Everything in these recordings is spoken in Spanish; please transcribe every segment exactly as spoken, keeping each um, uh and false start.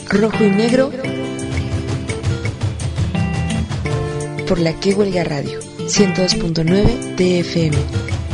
Rojo y Negro por la Que Huelga Radio ciento dos punto nueve de F M.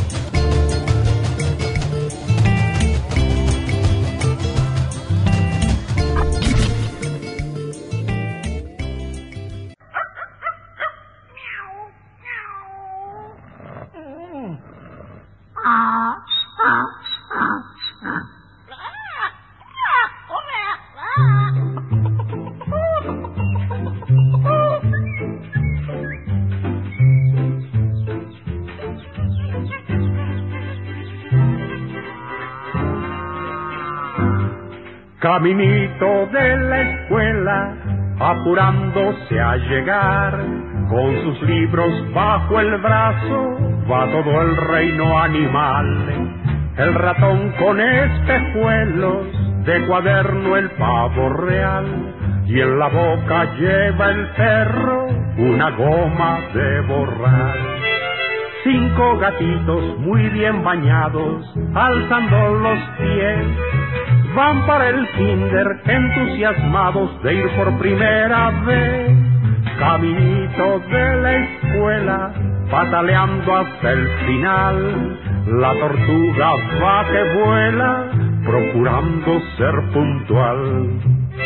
Caminito de la escuela, apurándose a llegar, con sus libros bajo el brazo, va todo el reino animal. El ratón con espejuelos, de cuaderno el pavo real, y en la boca lleva el perro una goma de borrar. Cinco gatitos muy bien bañados, alzando los pies, van para el kinder entusiasmados de ir por primera vez. Caminito de la escuela, pataleando hasta el final, la tortuga va que vuela, procurando ser puntual.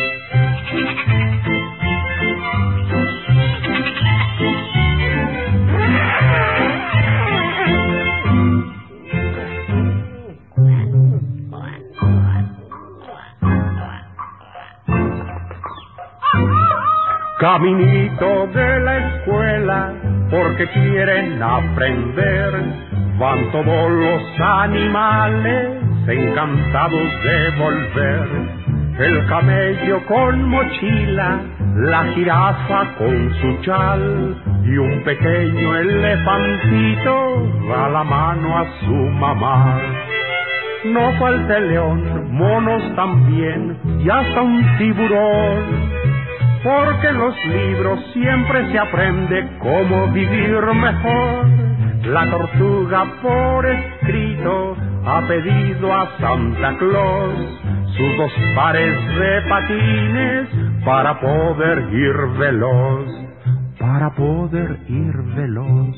Caminito de la escuela, porque quieren aprender, van todos los animales encantados de volver. El camello con mochila, la jirafa con su chal, y un pequeño elefantito da la mano a su mamá. No falta el león, monos también, y hasta un tiburón, porque en los libros siempre se aprende cómo vivir mejor. La tortuga por escrito ha pedido a Santa Claus sus dos pares de patines para poder ir veloz, para poder ir veloz.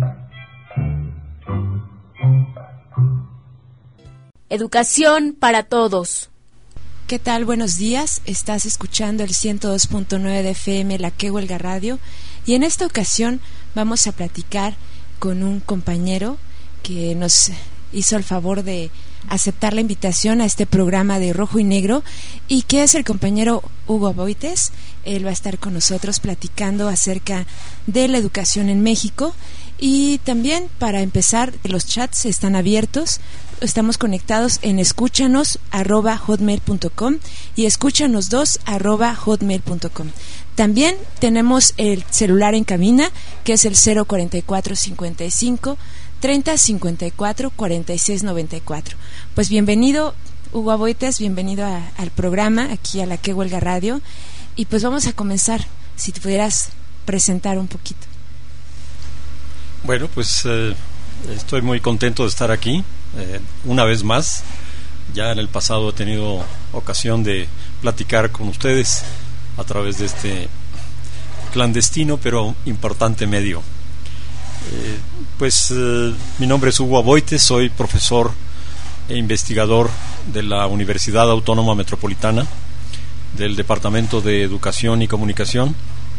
Educación para todos. ¿Qué tal? Buenos días. Estás escuchando el ciento dos punto nueve de F M, la Que Huelga Radio, y en esta ocasión vamos a platicar con un compañero que nos hizo el favor de aceptar la invitación a este programa de Rojo y Negro, y que es el compañero Hugo Aboites. Él va a estar con nosotros platicando acerca de la educación en México. Y también, para empezar, los chats están abiertos. Estamos conectados en escúchanos arroba hotmail punto com y escúchanos dos arroba hotmail punto com. También tenemos el celular en cabina, que es el cero cuarenta y cuatro cincuenta y cinco treinta cincuenta y cuatro cuarenta y seis noventa y cuatro. Pues bienvenido, Hugo Aboites, bienvenido a, al programa, aquí a la Que Huelga Radio. Y pues vamos a comenzar, si te pudieras presentar un poquito. Bueno, pues eh, estoy muy contento de estar aquí eh, una vez más. Ya en el pasado he tenido ocasión de platicar con ustedes a través de este clandestino pero importante medio. Eh, pues eh, mi nombre es Hugo Aboites, soy profesor e investigador de la Universidad Autónoma Metropolitana, del Departamento de Educación y Comunicación.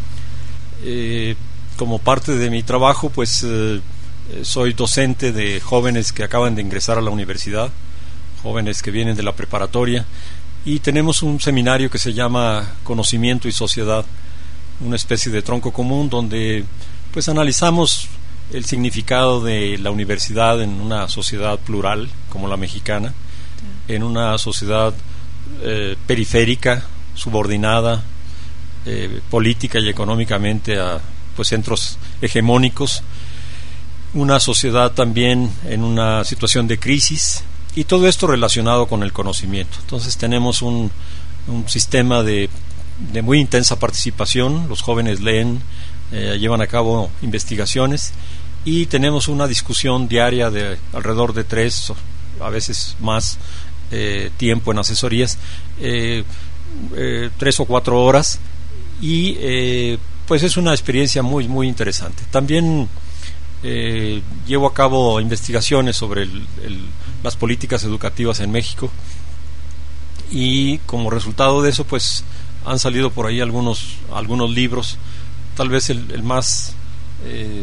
Eh, como parte de mi trabajo, pues eh, soy docente de jóvenes que acaban de ingresar a la universidad, jóvenes que vienen de la preparatoria, y tenemos un seminario que se llama Conocimiento y Sociedad, una especie de tronco común donde pues analizamos el significado de la universidad en una sociedad plural como la mexicana, en una sociedad eh, periférica, subordinada eh, política y económicamente a pues centros hegemónicos, una sociedad también en una situación de crisis, y todo esto relacionado con el conocimiento. Entonces tenemos un, un sistema de, de muy intensa participación. Los jóvenes leen, eh, llevan a cabo investigaciones, y tenemos una discusión diaria de alrededor de tres, a veces más, eh, tiempo en asesorías, eh, eh, tres o cuatro horas y eh, pues es una experiencia muy muy interesante. También eh, llevo a cabo investigaciones sobre el, el, las políticas educativas en México, y como resultado de eso pues han salido por ahí algunos algunos libros. Tal vez el, el más eh,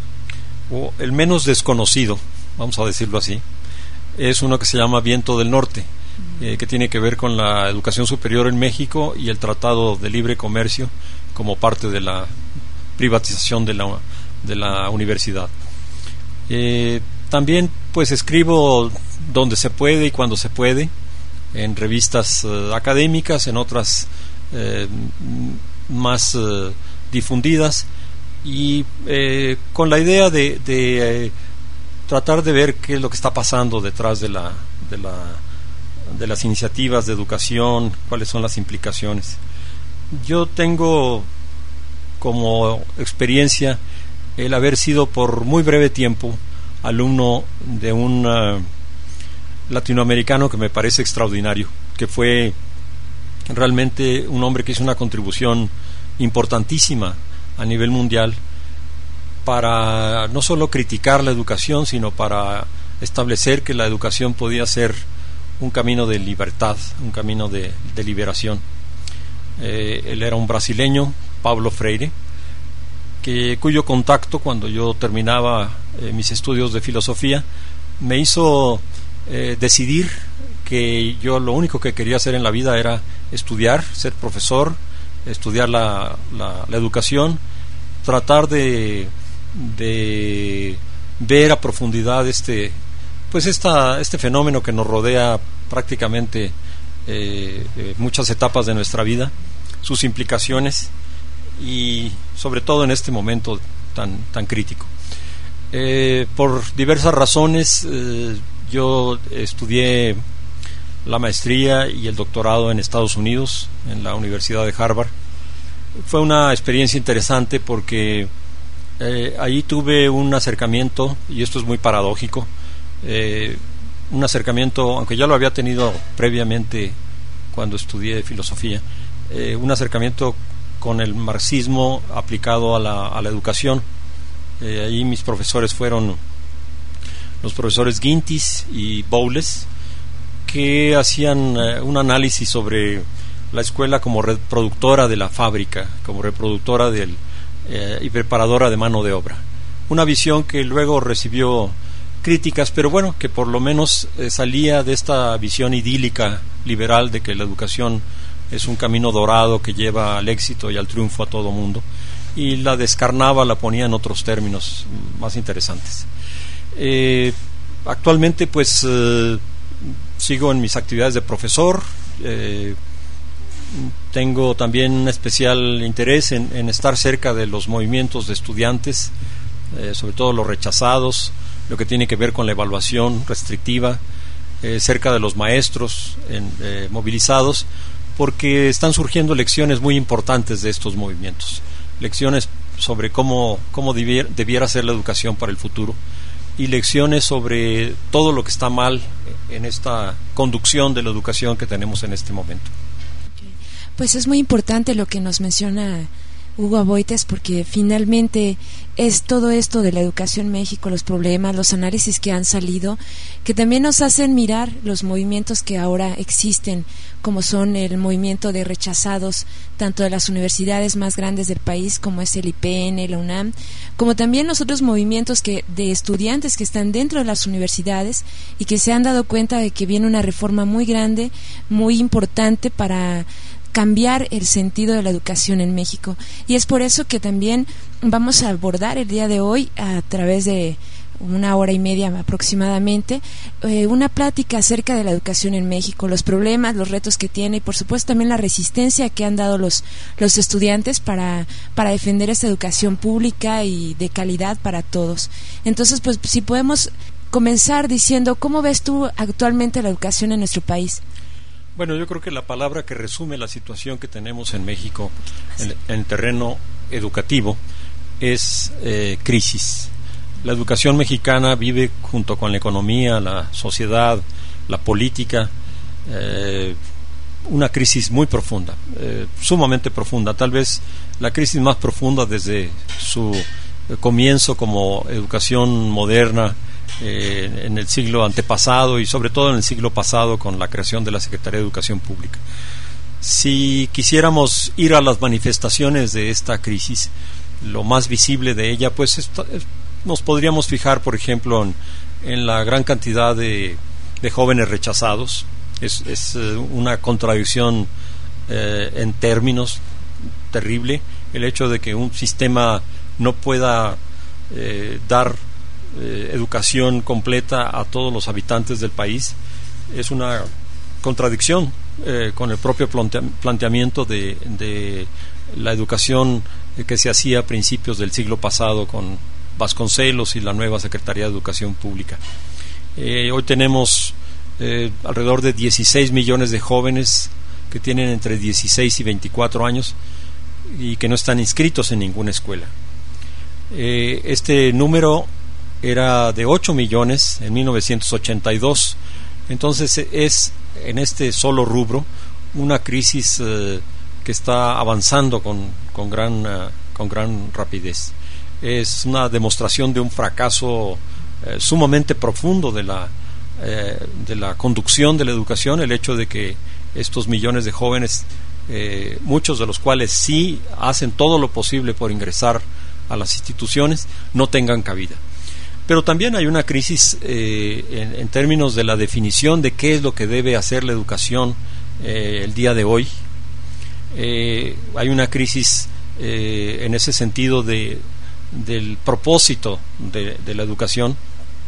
o el menos desconocido, vamos a decirlo así, es uno que se llama Viento del Norte, eh, que tiene que ver con la educación superior en México y el Tratado de Libre Comercio como parte de la privatización de la, de la universidad. Eh, también pues escribo donde se puede y cuando se puede, en revistas eh, académicas, en otras eh, más eh, difundidas, y eh, con la idea de, de eh, tratar de ver qué es lo que está pasando detrás de la, de la de las iniciativas de educación, cuáles son las implicaciones. Yo tengo como experiencia el haber sido por muy breve tiempo alumno de un uh, latinoamericano que me parece extraordinario, que fue realmente un hombre que hizo una contribución importantísima a nivel mundial para no solo criticar la educación, sino para establecer que la educación podía ser un camino de libertad, un camino de, de liberación. Eh, él era un brasileño, Paulo Freire, que, cuyo contacto cuando yo terminaba eh, mis estudios de filosofía me hizo eh, decidir que yo lo único que quería hacer en la vida era estudiar, ser profesor, estudiar la, la, la educación, tratar de, de ver a profundidad este pues esta, este fenómeno que nos rodea prácticamente eh, eh, muchas etapas de nuestra vida, sus implicaciones y sobre todo en este momento tan, tan crítico. Eh, por diversas razones eh, yo estudié la maestría y el doctorado en Estados Unidos, en la Universidad de Harvard. Fue una experiencia interesante porque eh, ahí tuve un acercamiento, y esto es muy paradójico, Eh, un acercamiento, aunque ya lo había tenido previamente cuando estudié filosofía, eh, un acercamiento con el marxismo aplicado a la, a la educación. Eh, ahí mis profesores fueron los profesores Gintis y Bowles, que hacían eh, un análisis sobre la escuela como reproductora de la fábrica, como reproductora del, eh, y preparadora de mano de obra. Una visión que luego recibió críticas, pero bueno, que por lo menos eh, salía de esta visión idílica liberal de que la educación es un camino dorado que lleva al éxito y al triunfo a todo mundo, y la descarnaba, la ponía en otros términos más interesantes. Eh, actualmente pues eh, sigo en mis actividades de profesor, eh, tengo también un especial interés en, en estar cerca de los movimientos de estudiantes, eh, sobre todo los rechazados, lo que tiene que ver con la evaluación restrictiva, eh, cerca de los maestros en, eh, movilizados, porque están surgiendo lecciones muy importantes de estos movimientos, lecciones sobre cómo, cómo debiera, debiera ser la educación para el futuro, y lecciones sobre todo lo que está mal en esta conducción de la educación que tenemos en este momento. Pues es muy importante lo que nos menciona Hugo Aboites, porque finalmente es todo esto de la educación en México, los problemas, los análisis que han salido, que también nos hacen mirar los movimientos que ahora existen, como son el movimiento de rechazados, tanto de las universidades más grandes del país, como es el I P N, la UNAM, como también los otros movimientos que de estudiantes que están dentro de las universidades y que se han dado cuenta de que viene una reforma muy grande, muy importante para cambiar el sentido de la educación en México. Y es por eso que también vamos a abordar el día de hoy, a través de una hora y media aproximadamente, eh, una plática acerca de la educación en México, los problemas, los retos que tiene, y por supuesto también la resistencia que han dado los, los estudiantes para, para defender esta educación pública y de calidad para todos. Entonces, pues si podemos comenzar diciendo, ¿cómo ves tú actualmente la educación en nuestro país? Bueno, yo creo que la palabra que resume la situación que tenemos en México en, en el terreno educativo es eh, crisis. La educación mexicana vive junto con la economía, la sociedad, la política, eh, una crisis muy profunda, eh, sumamente profunda, tal vez la crisis más profunda desde su eh, comienzo como educación moderna eh, en el siglo antepasado y sobre todo en el siglo pasado con la creación de la Secretaría de Educación Pública. Si quisiéramos ir a las manifestaciones de esta crisis, lo más visible de ella, pues esta, nos podríamos fijar, por ejemplo, en, en la gran cantidad de, de jóvenes rechazados. Es, es una contradicción eh, en términos terrible el hecho de que un sistema no pueda eh, dar eh, educación completa a todos los habitantes del país. Es una contradicción eh, con el propio plantea- planteamiento de, de la educación que se hacía a principios del siglo pasado con Vasconcelos y la nueva Secretaría de Educación Pública. Eh, hoy tenemos Eh, alrededor de dieciséis millones de jóvenes que tienen entre dieciséis y veinticuatro años y que no están inscritos en ninguna escuela. Eh, este número era de ocho millones en mil novecientos ochenta y dos. Entonces es en este solo rubro una crisis eh, que está avanzando con, con, gran, uh, con gran rapidez. Es una demostración de un fracaso eh, sumamente profundo de la Eh, de la conducción de la educación, el hecho de que estos millones de jóvenes, eh, muchos de los cuales sí hacen todo lo posible por ingresar a las instituciones, no tengan cabida. Pero también hay una crisis eh, en, en términos de la definición de qué es lo que debe hacer la educación eh, el día de hoy. Eh, hay una crisis eh, en ese sentido de, del propósito de, de la educación,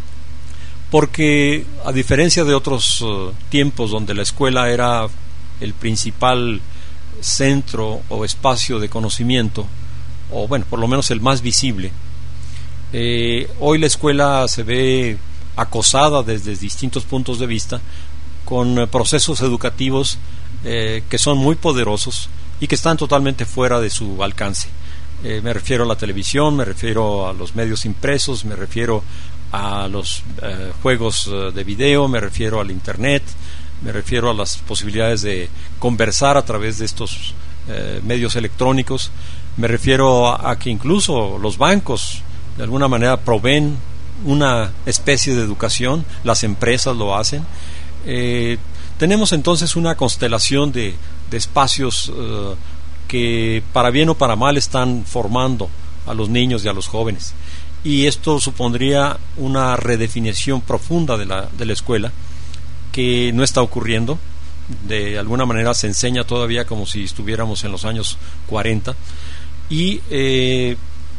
porque a diferencia de otros uh, tiempos donde la escuela era el principal centro o espacio de conocimiento, o bueno, por lo menos el más visible, eh, hoy la escuela se ve acosada desde distintos puntos de vista con uh, procesos educativos eh, que son muy poderosos y que están totalmente fuera de su alcance. Eh, me refiero a la televisión, me refiero a los medios impresos, me refiero a los eh, juegos eh, de video, me refiero al internet, me refiero a las posibilidades de conversar a través de estos eh, medios electrónicos, me refiero a, a que incluso los bancos de alguna manera proveen una especie de educación, las empresas lo hacen. Eh, tenemos entonces una constelación de, de espacios eh, que para bien o para mal están formando a los niños y a los jóvenes. Y esto supondría una redefinición profunda de la, de la escuela, que no está ocurriendo. De alguna manera se enseña todavía como si estuviéramos en los años cuarenta, y eh,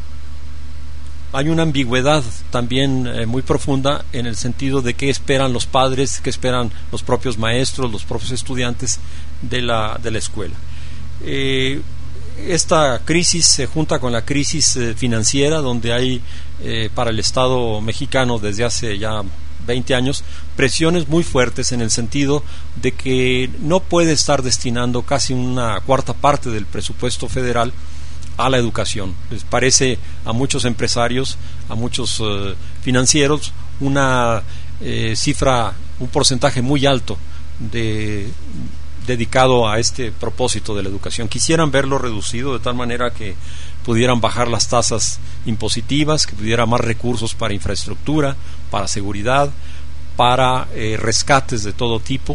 hay una ambigüedad también eh, muy profunda en el sentido de qué esperan los padres, qué esperan los propios maestros, los propios estudiantes de la, de la escuela. Eh, esta crisis se junta con la crisis eh, financiera, donde hay eh, para el Estado mexicano desde hace ya veinte años presiones muy fuertes en el sentido de que no puede estar destinando casi una cuarta parte del presupuesto federal a la educación. Les parece a muchos empresarios, a muchos eh, financieros, una eh, cifra, un porcentaje muy alto de dedicado a este propósito de la educación. Quisieran verlo reducido de tal manera que pudieran bajar las tasas impositivas, que pudiera más recursos para infraestructura, para seguridad, para eh, rescates de todo tipo,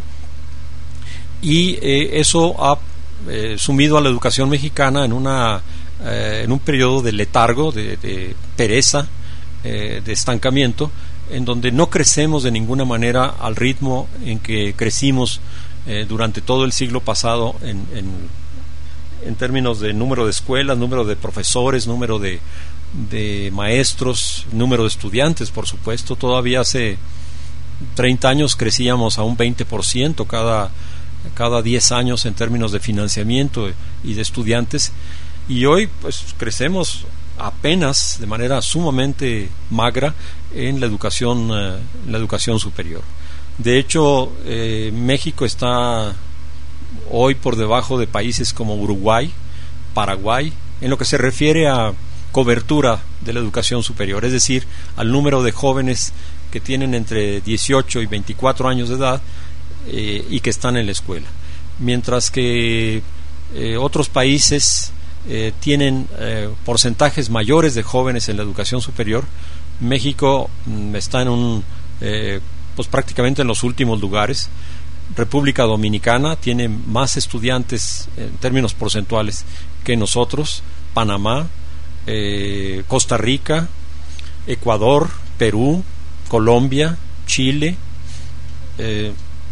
y eh, eso ha eh, sumido a la educación mexicana en una eh, en un periodo de letargo, de, de pereza, eh, de estancamiento, en donde no crecemos de ninguna manera al ritmo en que crecimos Eh, durante todo el siglo pasado en, en, en términos de número de escuelas, número de profesores, número de, de maestros, número de estudiantes, por supuesto. Todavía hace treinta años crecíamos a un veinte por ciento cada, cada diez años en términos de financiamiento y de estudiantes, y hoy pues crecemos apenas de manera sumamente magra en la educación, eh, en la educación superior. De hecho, eh, México está hoy por debajo de países como Uruguay, Paraguay, en lo que se refiere a cobertura de la educación superior, es decir, al número de jóvenes que tienen entre dieciocho y veinticuatro años de edad eh, y que están en la escuela. mientras que eh, otros países eh, tienen eh, porcentajes mayores de jóvenes en la educación superior. México mm, está en un eh, pues prácticamente en los últimos lugares. República Dominicana tiene más estudiantes en términos porcentuales que nosotros, Panamá, eh, Costa Rica, Ecuador, Perú, Colombia, Chile eh,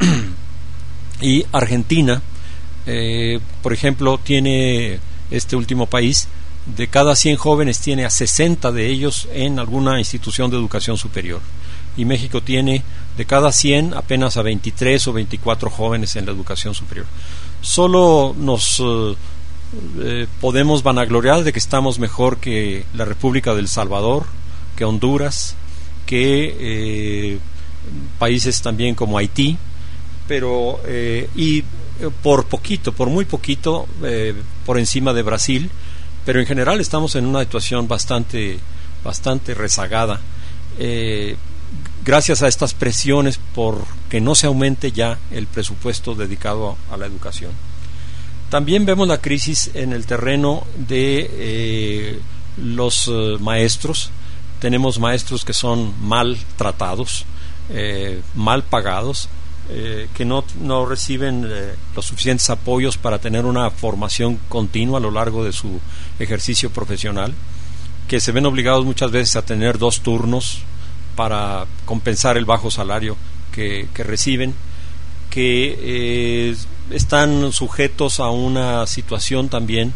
y Argentina, eh, por ejemplo, tiene este último país, de cada cien jóvenes tiene a sesenta de ellos en alguna institución de educación superior, y México tiene de cada cien apenas a veintitrés o veinticuatro jóvenes en la educación superior. Solo nos eh, eh, podemos vanagloriar de que estamos mejor que la República del Salvador, que Honduras, que eh, países también como Haití, pero eh, y por poquito, por muy poquito, eh, por encima de Brasil, pero en general estamos en una situación bastante, bastante rezagada, eh, gracias a estas presiones por que no se aumente ya el presupuesto dedicado a la educación. También vemos la crisis en el terreno de eh, los eh, maestros. Tenemos maestros que son mal tratados, eh, mal pagados, eh, que no, no reciben eh, los suficientes apoyos para tener una formación continua a lo largo de su ejercicio profesional, que se ven obligados muchas veces a tener dos turnos para compensar el bajo salario que, que reciben, que eh, están sujetos a una situación también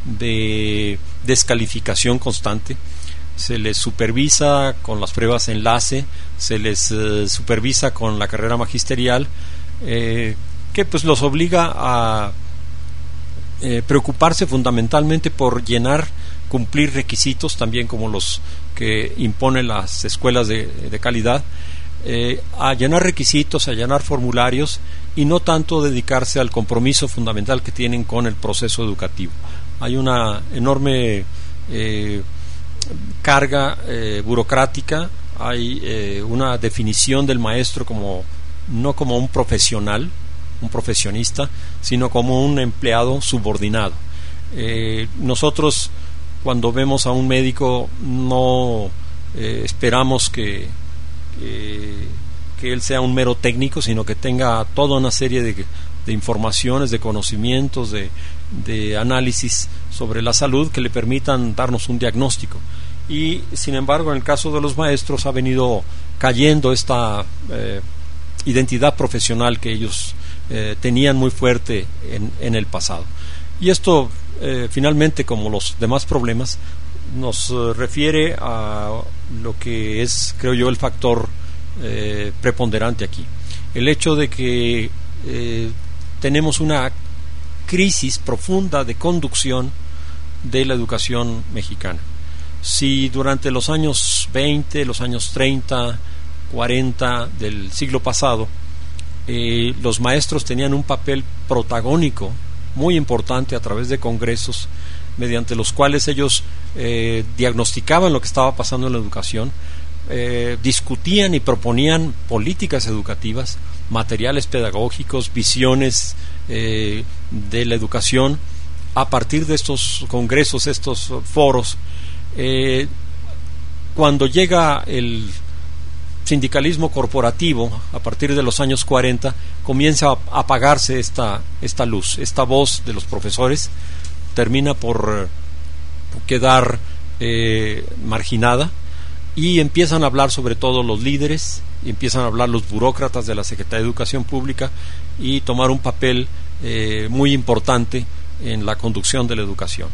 de descalificación constante. Se les supervisa con las pruebas enlace, se les eh, supervisa con la carrera magisterial, eh, que pues los obliga a eh, preocuparse fundamentalmente por llenar, cumplir requisitos, también como los que imponen las escuelas de, de calidad, eh, a llenar requisitos, a llenar formularios, y no tanto dedicarse al compromiso fundamental que tienen con el proceso educativo. Hay una enorme eh, carga eh, burocrática, hay eh, una definición del maestro como no como un profesional, un profesionista, sino como un empleado subordinado. Eh, nosotros cuando vemos a un médico no eh, esperamos que, eh, que él sea un mero técnico, sino que tenga toda una serie de, de informaciones, de conocimientos, de, de análisis sobre la salud que le permitan darnos un diagnóstico. Y sin embargo, en el caso de los maestros ha venido cayendo esta eh, identidad profesional que ellos eh, tenían muy fuerte en, en el pasado. Y esto eh, finalmente, como los demás problemas, nos eh, refiere a lo que es, creo yo, el factor eh, preponderante aquí, el hecho de que eh, tenemos una crisis profunda de conducción de la educación mexicana. Si durante los años veinte, los años treinta, cuarenta del siglo pasado eh, los maestros tenían un papel protagónico muy importante a través de congresos mediante los cuales ellos eh, diagnosticaban lo que estaba pasando en la educación, eh, discutían y proponían políticas educativas, materiales pedagógicos, visiones eh, de la educación a partir de estos congresos, estos foros. Eh, cuando llega el sindicalismo corporativo a partir de los años cuarenta, comienza a apagarse esta, esta luz, esta voz de los profesores termina por quedar eh, marginada, y empiezan a hablar sobre todo los líderes, y empiezan a hablar los burócratas de la Secretaría de Educación Pública, y tomar un papel eh, muy importante en la conducción de la educación.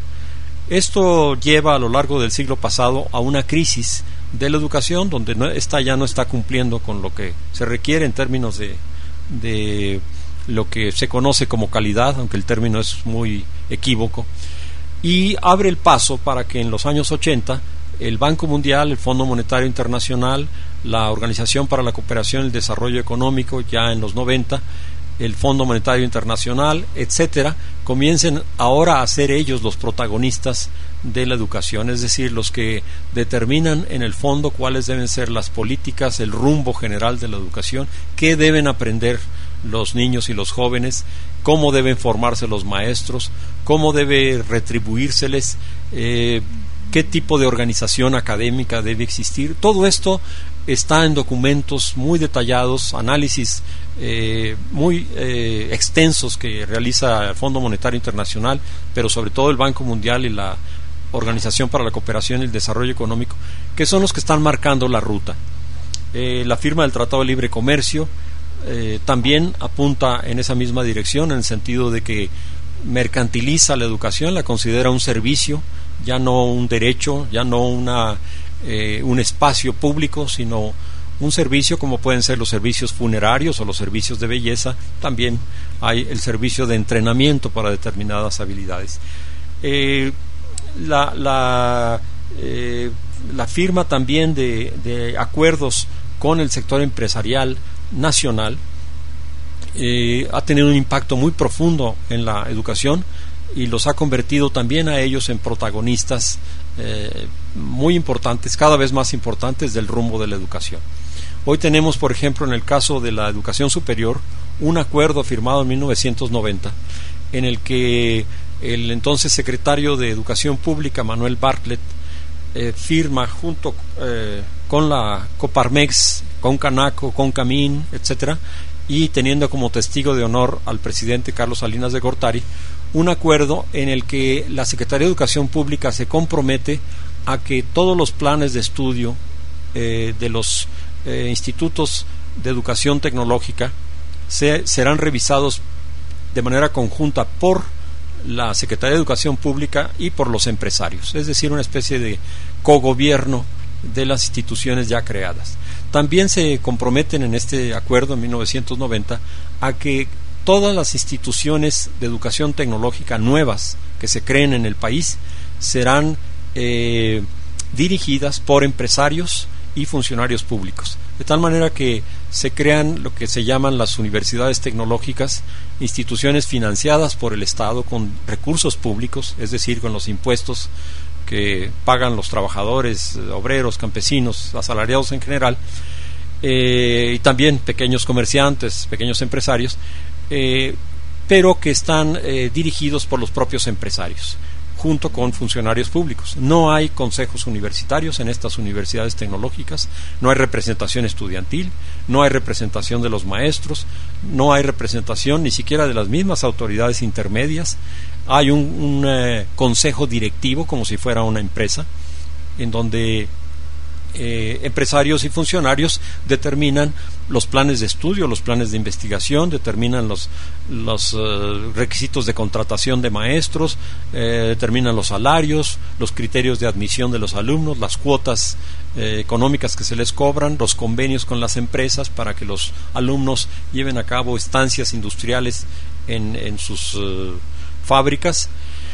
Esto lleva a lo largo del siglo pasado a una crisis de la educación donde no, esta ya no está cumpliendo con lo que se requiere en términos de, de lo que se conoce como calidad, aunque el término es muy equívoco, y abre el paso para que en los años ochenta el Banco Mundial, el Fondo Monetario Internacional, la Organización para la Cooperación y el Desarrollo Económico ya en los noventa, el Fondo Monetario Internacional, etcétera, comiencen ahora a ser ellos los protagonistas de la educación, es decir, los que determinan en el fondo cuáles deben ser las políticas, el rumbo general de la educación, qué deben aprender los niños y los jóvenes, cómo deben formarse los maestros, cómo debe retribuírseles, eh, qué tipo de organización académica debe existir. Todo esto está en documentos muy detallados, análisis eh, muy eh, extensos que realiza el Fondo Monetario Internacional, pero sobre todo el Banco Mundial y la Organización para la Cooperación y el Desarrollo Económico, que son los que están marcando la ruta. Eh, la firma del Tratado de Libre Comercio eh, también apunta en esa misma dirección, en el sentido de que mercantiliza la educación, la considera un servicio, ya no un derecho, ya no una, eh, un espacio público, sino un servicio, como pueden ser los servicios funerarios o los servicios de belleza. También hay el servicio de entrenamiento para determinadas habilidades. Eh, la, la, eh, la firma también de, de acuerdos con el sector empresarial nacional eh, ha tenido un impacto muy profundo en la educación y los ha convertido también a ellos en protagonistas eh, muy importantes, cada vez más importantes del rumbo de la educación. Hoy tenemos, por ejemplo, en el caso de la educación superior, un acuerdo firmado en mil novecientos noventa en el que el entonces secretario de Educación Pública, Manuel Bartlett, eh, firma junto eh, con la Coparmex, con Canaco, con Camín, etcétera, y teniendo como testigo de honor al presidente Carlos Salinas de Gortari, un acuerdo en el que la Secretaría de Educación Pública se compromete a que todos los planes de estudio eh, de los eh, institutos de educación tecnológica se, serán revisados de manera conjunta por la Secretaría de Educación Pública y por los empresarios, es decir, una especie de cogobierno de las instituciones ya creadas. También se comprometen en este acuerdo en mil novecientos noventa a que todas las instituciones de educación tecnológica nuevas que se creen en el país serán eh, dirigidas por empresarios y funcionarios públicos, de tal manera que se crean lo que se llaman las universidades tecnológicas, instituciones financiadas por el Estado con recursos públicos, es decir, con los impuestos que pagan los trabajadores, obreros, campesinos, asalariados en general, eh, y también pequeños comerciantes, pequeños empresarios, eh, pero que están eh, dirigidos por los propios empresarios, junto con funcionarios públicos. No hay consejos universitarios en estas universidades tecnológicas, no hay representación estudiantil, no hay representación de los maestros, no hay representación ni siquiera de las mismas autoridades intermedias. Hay un, un eh, consejo directivo, como si fuera una empresa, en donde eh, empresarios y funcionarios determinan los planes de estudio, los planes de investigación, determinan los, los uh, requisitos de contratación de maestros, eh, determinan los salarios, los criterios de admisión de los alumnos, las cuotas eh, económicas que se les cobran, los convenios con las empresas para que los alumnos lleven a cabo estancias industriales en, en sus uh, fábricas.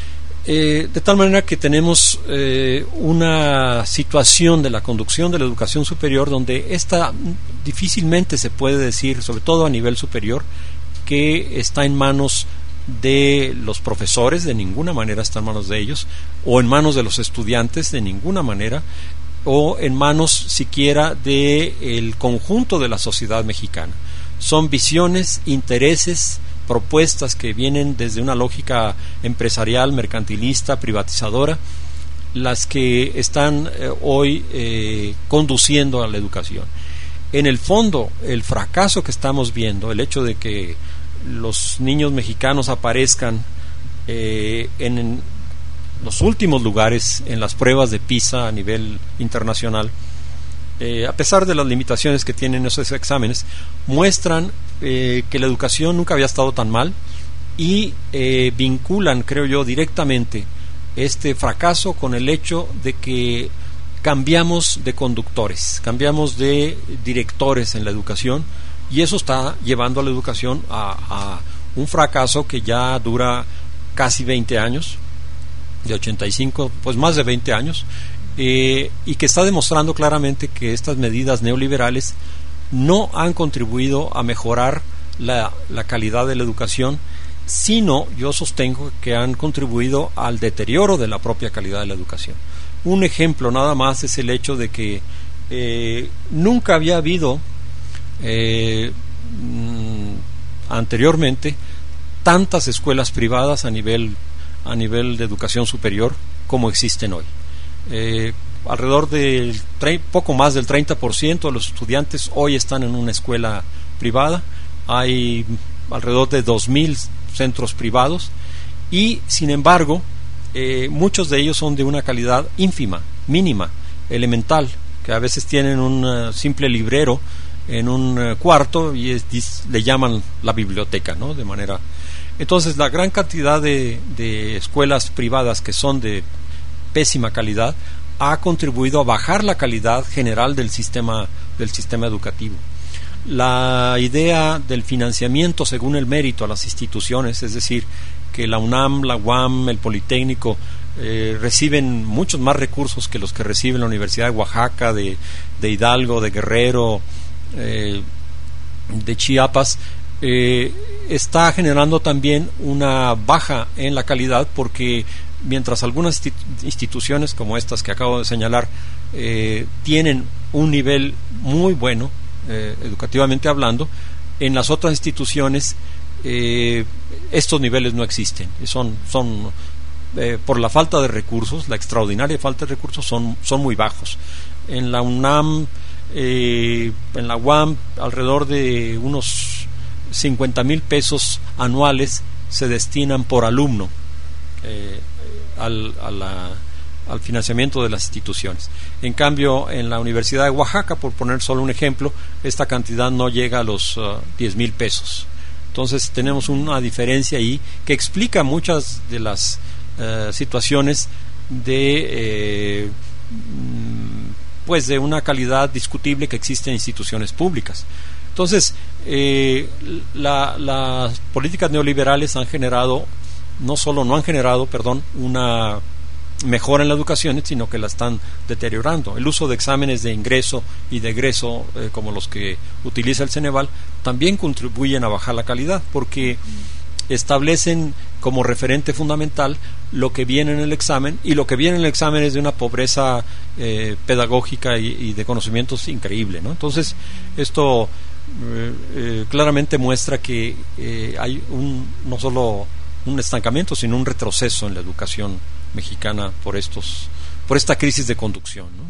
Eh, de tal manera que tenemos eh, una situación de la conducción de la educación superior donde esta difícilmente se puede decir, sobre todo a nivel superior, que está en manos de los profesores, de ninguna manera está en manos de ellos, o en manos de los estudiantes, de ninguna manera, o en manos siquiera del conjunto de la sociedad mexicana. Son visiones, intereses, propuestas que vienen desde una lógica empresarial, mercantilista, privatizadora, las que están eh, hoy eh, conduciendo a la educación. En el fondo, el fracaso que estamos viendo, el hecho de que los niños mexicanos aparezcan eh, en, en los últimos lugares en las pruebas de PISA a nivel internacional, eh, a pesar de las limitaciones que tienen esos exámenes, muestran eh, que la educación nunca había estado tan mal y eh, vinculan, creo yo, directamente este fracaso con el hecho de que cambiamos de conductores, cambiamos de directores en la educación, y eso está llevando a la educación a, a un fracaso que ya dura casi veinte años, de ochenta y cinco, pues más de veinte años, eh, y que está demostrando claramente que estas medidas neoliberales no han contribuido a mejorar la, la calidad de la educación, sino, yo sostengo, que han contribuido al deterioro de la propia calidad de la educación. Un ejemplo nada más es el hecho de que eh, nunca había habido eh, mm, anteriormente tantas escuelas privadas a nivel, a nivel de educación superior como existen hoy. Eh, alrededor del tre- poco más del treinta por ciento de los estudiantes hoy están en una escuela privada. Hay alrededor de dos mil centros privados y, sin embargo, eh, muchos de ellos son de una calidad ínfima, mínima, elemental, que a veces tienen un uh, simple librero en un uh, cuarto y es, dis, le llaman la biblioteca, ¿no? De manera, entonces la gran cantidad de, de escuelas privadas que son de pésima calidad ha contribuido a bajar la calidad general del sistema del sistema educativo. La idea del financiamiento según el mérito a las instituciones, es decir, que la UNAM, la U A M, el Politécnico eh, reciben muchos más recursos que los que recibe la Universidad de Oaxaca, de, de Hidalgo, de Guerrero, eh, de Chiapas, eh, está generando también una baja en la calidad, porque mientras algunas instituciones como estas que acabo de señalar eh, tienen un nivel muy bueno eh, educativamente hablando, en las otras instituciones eh, estos niveles no existen, son, son eh, por la falta de recursos, la extraordinaria falta de recursos, son, son muy bajos. En la UNAM, eh, en la U A M, alrededor de unos cincuenta mil pesos anuales se destinan por alumno eh, al, a la, al financiamiento de las instituciones. En cambio, en la Universidad de Oaxaca, por poner solo un ejemplo, esta cantidad no llega a los uh, diez mil pesos. Entonces tenemos una diferencia ahí que explica muchas de las uh, situaciones de eh, pues de una calidad discutible que existe en instituciones públicas. Entonces eh, la, las políticas neoliberales han generado no solo no han generado, perdón, una mejora en la educación, sino que la están deteriorando. El uso de exámenes de ingreso y de egreso, eh, como los que utiliza el Ceneval, también contribuyen a bajar la calidad, porque establecen como referente fundamental lo que viene en el examen, y lo que viene en el examen es de una pobreza eh, pedagógica y, y de conocimientos increíble, ¿no? Entonces, esto eh, eh, claramente muestra que eh, hay un no solo un estancamiento, sino un retroceso en la educación mexicana por estos por esta crisis de conducción, ¿no?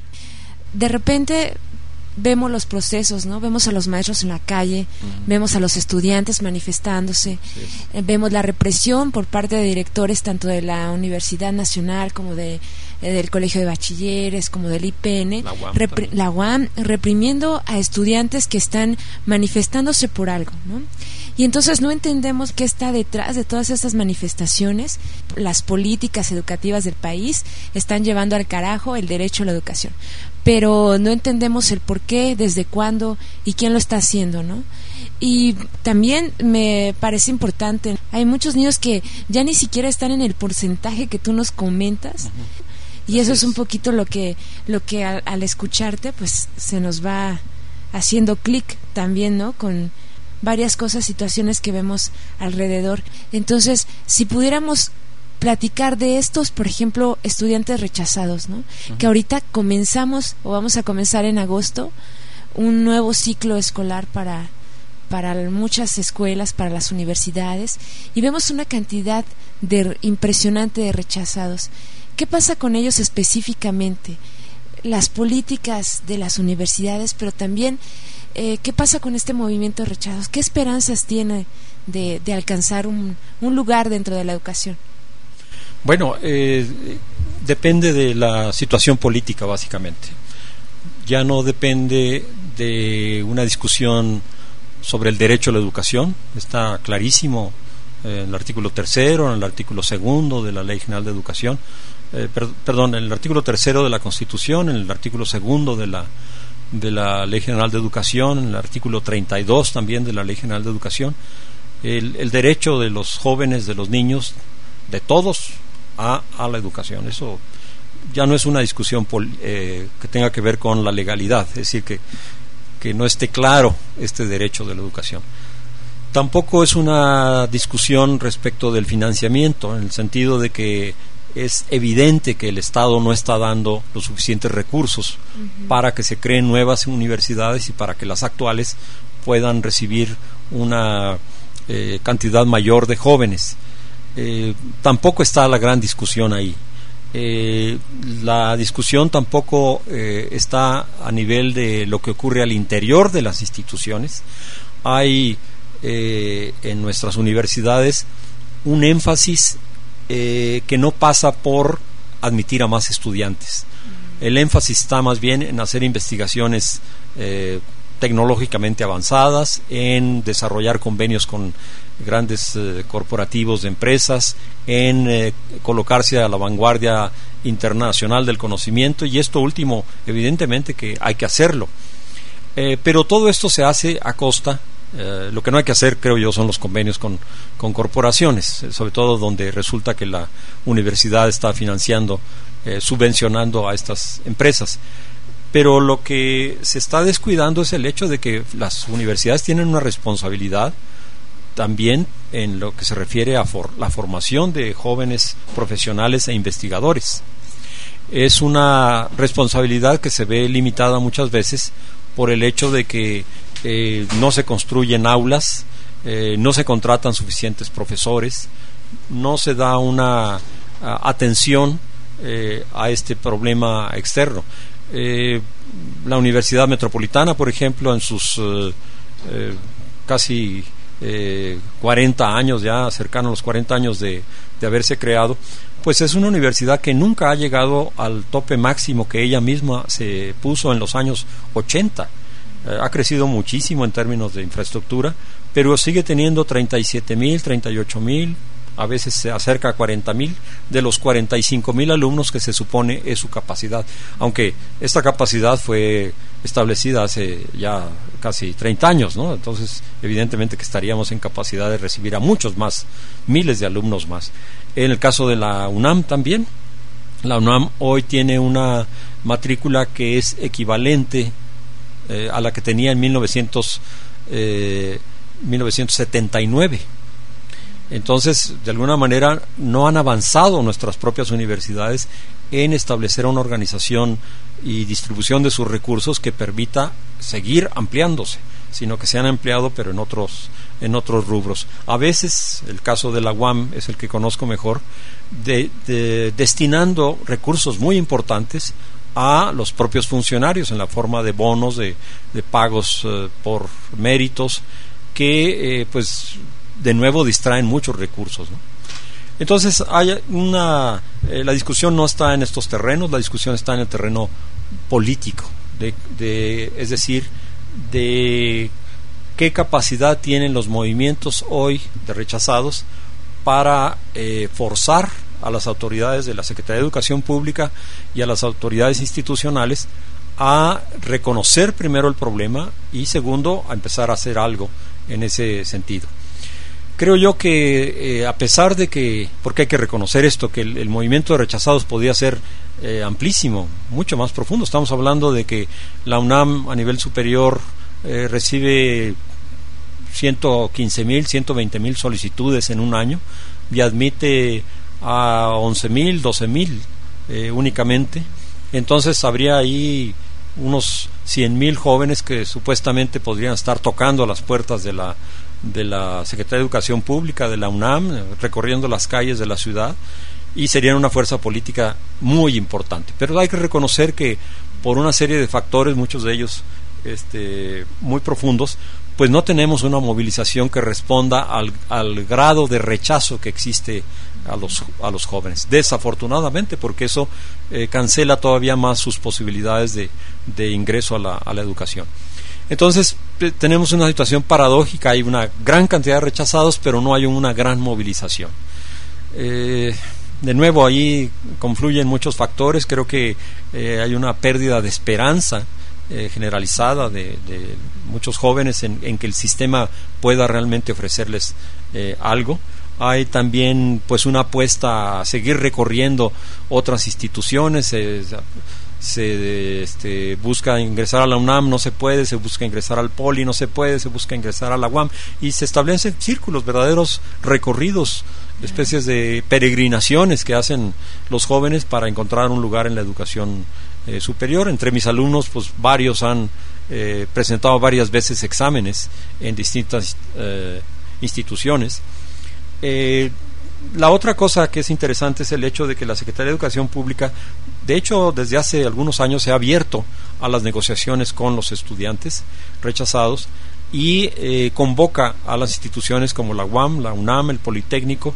De repente vemos los procesos, ¿no? Vemos a los maestros en la calle, uh-huh. vemos a los estudiantes manifestándose, sí. eh, vemos la represión por parte de directores tanto de la Universidad Nacional como de eh, del Colegio de Bachilleres, como del I P N, la U A M, repri- la U A M reprimiendo a estudiantes que están manifestándose por algo, ¿no? Y entonces no entendemos qué está detrás de todas estas manifestaciones. Las políticas educativas del país están llevando al carajo el derecho a la educación, pero no entendemos el por qué, desde cuándo y quién lo está haciendo, ¿no? Y también me parece importante, hay muchos niños que ya ni siquiera están en el porcentaje que tú nos comentas, uh-huh. y eso es un poquito lo que lo que al, al escucharte pues se nos va haciendo clic también, ¿no? Con varias cosas, situaciones que vemos alrededor. Entonces, si pudiéramos platicar de estos, por ejemplo, estudiantes rechazados, ¿no? Uh-huh. Que ahorita comenzamos, o vamos a comenzar en agosto, un nuevo ciclo escolar para, para muchas escuelas, para las universidades, y vemos una cantidad de impresionante de rechazados. ¿Qué pasa con ellos específicamente? Las políticas de las universidades, pero también Eh, ¿qué pasa con este movimiento de rechazos? ¿Qué esperanzas tiene de, de alcanzar un, un lugar dentro de la educación? Bueno, eh, depende de la situación política, básicamente. Ya no depende de una discusión sobre el derecho a la educación. Está clarísimo eh, en el artículo tercero, en el artículo segundo de la Ley General de Educación, eh, per, perdón, en el artículo tercero de la Constitución, en el artículo segundo de la de la Ley General de Educación, en el artículo treinta y dos también de la Ley General de Educación, el, el derecho de los jóvenes, de los niños, de todos a, a la educación. Eso ya no es una discusión pol, eh, que tenga que ver con la legalidad, es decir, que, que no esté claro este derecho de la educación. Tampoco es una discusión respecto del financiamiento, en el sentido de que es evidente que el Estado no está dando los suficientes recursos uh-huh. para que se creen nuevas universidades y para que las actuales puedan recibir una eh, cantidad mayor de jóvenes. Eh, tampoco está la gran discusión ahí. Eh, la discusión tampoco eh, está a nivel de lo que ocurre al interior de las instituciones. Hay eh, en nuestras universidades un énfasis eh, que no pasa por admitir a más estudiantes. El énfasis está más bien en hacer investigaciones eh, tecnológicamente avanzadas, en desarrollar convenios con grandes eh, corporativos de empresas, en eh, colocarse a la vanguardia internacional del conocimiento, y esto último evidentemente que hay que hacerlo, eh, pero todo esto se hace a costa, eh, lo que no hay que hacer, creo yo, son los convenios con, con corporaciones, eh, sobre todo donde resulta que la universidad está financiando, eh, subvencionando a estas empresas. Pero lo que se está descuidando es el hecho de que las universidades tienen una responsabilidad también en lo que se refiere a for- la formación de jóvenes profesionales e investigadores. Es una responsabilidad que se ve limitada muchas veces por el hecho de que eh, no se construyen aulas, eh, no se contratan suficientes profesores, no se da una a, atención eh, a este problema externo. Eh, la Universidad Metropolitana, por ejemplo, en sus eh, eh, casi eh, cuarenta años, ya cercano a los cuarenta años de, de haberse creado, pues es una universidad que nunca ha llegado al tope máximo que ella misma se puso en los años ochenta. Eh, ha crecido muchísimo en términos de infraestructura, pero sigue teniendo treinta y siete mil, treinta y ocho mil, a veces se acerca a cuarenta mil de los cuarenta y cinco mil alumnos que se supone es su capacidad, aunque esta capacidad fue establecida hace ya casi treinta años, ¿no? Entonces evidentemente que estaríamos en capacidad de recibir a muchos más, miles de alumnos más. En el caso de la UNAM también, la UNAM hoy tiene una matrícula que es equivalente eh, a la que tenía en mil novecientos setenta y nueve. Entonces, de alguna manera, no han avanzado nuestras propias universidades en establecer una organización y distribución de sus recursos que permita seguir ampliándose, sino que se han ampliado, pero en otros, en otros rubros. A veces, el caso de la U A M es el que conozco mejor, de, de, destinando recursos muy importantes a los propios funcionarios en la forma de bonos, de, de pagos eh, por méritos, que, eh, pues, de nuevo distraen muchos recursos, ¿no? Entonces hay una eh, la discusión no está en estos terrenos, la discusión está en el terreno político, de, de, es decir, de qué capacidad tienen los movimientos hoy de rechazados para eh, forzar a las autoridades de la Secretaría de Educación Pública y a las autoridades institucionales a reconocer primero el problema y segundo a empezar a hacer algo en ese sentido. Creo yo que eh, a pesar de que, porque hay que reconocer esto, que el, el movimiento de rechazados podía ser eh, amplísimo, mucho más profundo. Estamos hablando de que la UNAM a nivel superior eh, recibe ciento quince mil, ciento veinte mil solicitudes en un año y admite a once mil, doce mil eh, únicamente. Entonces habría ahí unos cien mil jóvenes que supuestamente podrían estar tocando las puertas de la de la Secretaría de Educación Pública, de la UNAM, recorriendo las calles de la ciudad, y serían una fuerza política muy importante. Pero hay que reconocer que por una serie de factores, muchos de ellos este, muy profundos, pues no tenemos una movilización que responda al, al grado de rechazo que existe a los, a los jóvenes, desafortunadamente, porque eso eh, cancela todavía más sus posibilidades de, de ingreso a la, a la educación. Entonces tenemos una situación paradójica, hay una gran cantidad de rechazados, pero no hay una gran movilización. Eh, de nuevo, ahí confluyen muchos factores. Creo que eh, hay una pérdida de esperanza eh, generalizada de, de muchos jóvenes en, en que el sistema pueda realmente ofrecerles eh, algo. Hay también pues una apuesta a seguir recorriendo otras instituciones. Eh, se este, busca ingresar a la UNAM, no se puede, se busca ingresar al Poli, no se puede, se busca ingresar a la U A M, y se establecen círculos, verdaderos recorridos, especies de peregrinaciones que hacen los jóvenes para encontrar un lugar en la educación eh, superior. Entre mis alumnos, pues varios han eh, presentado varias veces exámenes en distintas eh, instituciones. Eh, la otra cosa que es interesante es el hecho de que la Secretaría de Educación Pública, de hecho, desde hace algunos años se ha abierto a las negociaciones con los estudiantes rechazados y eh, convoca a las instituciones como la U A M, la UNAM, el Politécnico,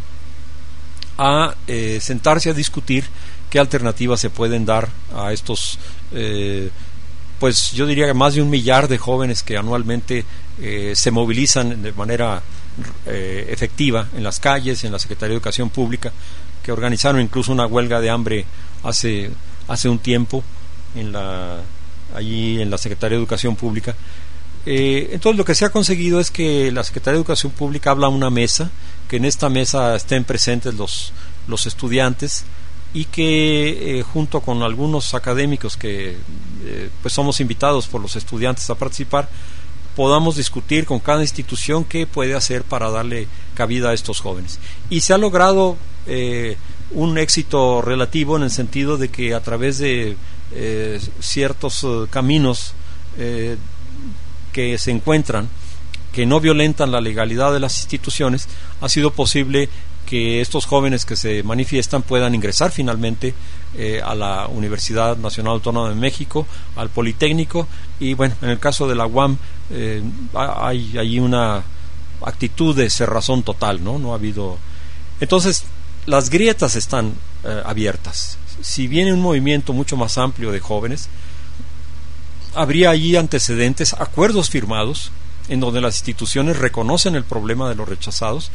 a eh, sentarse a discutir qué alternativas se pueden dar a estos, eh, pues yo diría que más de un millar de jóvenes que anualmente eh, se movilizan de manera eh, efectiva en las calles, en la Secretaría de Educación Pública, que organizaron incluso una huelga de hambre hace hace un tiempo en la allí en la Secretaría de Educación Pública. Eh, entonces lo que se ha conseguido es que la Secretaría de Educación Pública habla a una mesa, que en esta mesa estén presentes los, los estudiantes y que eh, junto con algunos académicos que eh, pues somos invitados por los estudiantes a participar, podamos discutir con cada institución qué puede hacer para darle cabida a estos jóvenes. Y se ha logrado eh, un éxito relativo en el sentido de que a través de eh, ciertos uh, caminos eh, que se encuentran, que no violentan la legalidad de las instituciones, ha sido posible que estos jóvenes que se manifiestan puedan ingresar finalmente eh, a la Universidad Nacional Autónoma de México, al Politécnico, y bueno, en el caso de la U A M eh, hay, hay una actitud de cerrazón total, ¿no? No ha habido. Entonces, las grietas están eh, abiertas. Si viene un movimiento mucho más amplio de jóvenes, habría allí antecedentes, acuerdos firmados, en donde las instituciones reconocen el problema de los rechazados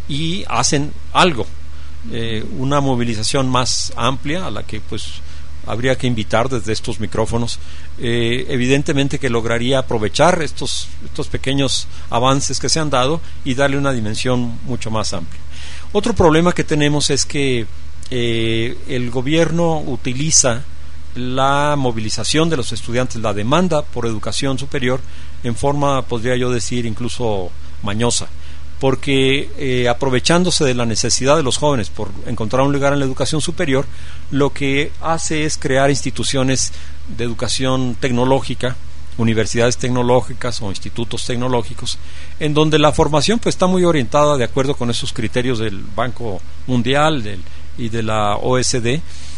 y hacen algo, eh, una movilización más amplia a la que pues habría que invitar desde estos micrófonos, eh, evidentemente que lograría aprovechar estos, estos pequeños avances que se han dado y darle una dimensión mucho más amplia. Otro problema que tenemos es que eh, el gobierno utiliza la movilización de los estudiantes, la demanda por educación superior, en forma, podría yo decir, incluso mañosa, porque eh, aprovechándose de la necesidad de los jóvenes por encontrar un lugar en la educación superior, lo que hace es crear instituciones de educación tecnológica, universidades tecnológicas o institutos tecnológicos, en donde la formación pues está muy orientada de acuerdo con esos criterios del Banco Mundial del, y de la O E C D,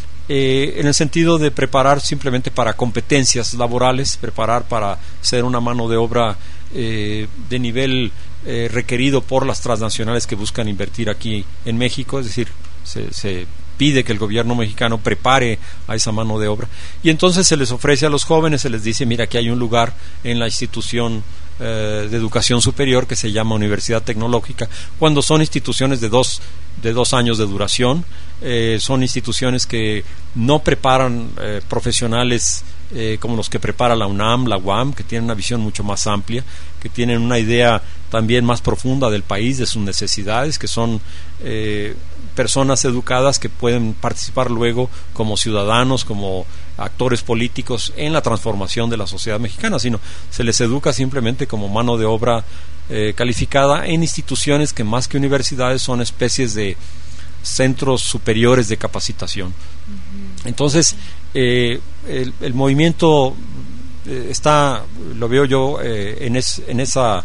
Eh, en el sentido de preparar simplemente para competencias laborales, preparar para ser una mano de obra eh, de nivel eh, requerido por las transnacionales que buscan invertir aquí en México, es decir, se, se pide que el gobierno mexicano prepare a esa mano de obra y entonces se les ofrece a los jóvenes, se les dice, mira, aquí hay un lugar en la institución eh, de educación superior que se llama Universidad Tecnológica, cuando son instituciones de dos de dos años de duración, eh, son instituciones que no preparan eh, profesionales eh, como los que prepara la UNAM, la U A M, que tienen una visión mucho más amplia, que tienen una idea también más profunda del país, de sus necesidades, que son eh, personas educadas que pueden participar luego como ciudadanos, como actores políticos en la transformación de la sociedad mexicana, sino se les educa simplemente como mano de obra eh, calificada en instituciones que más que universidades son especies de centros superiores de capacitación. Uh-huh. Entonces eh, el, el movimiento eh, está, lo veo yo eh, en, es, en esa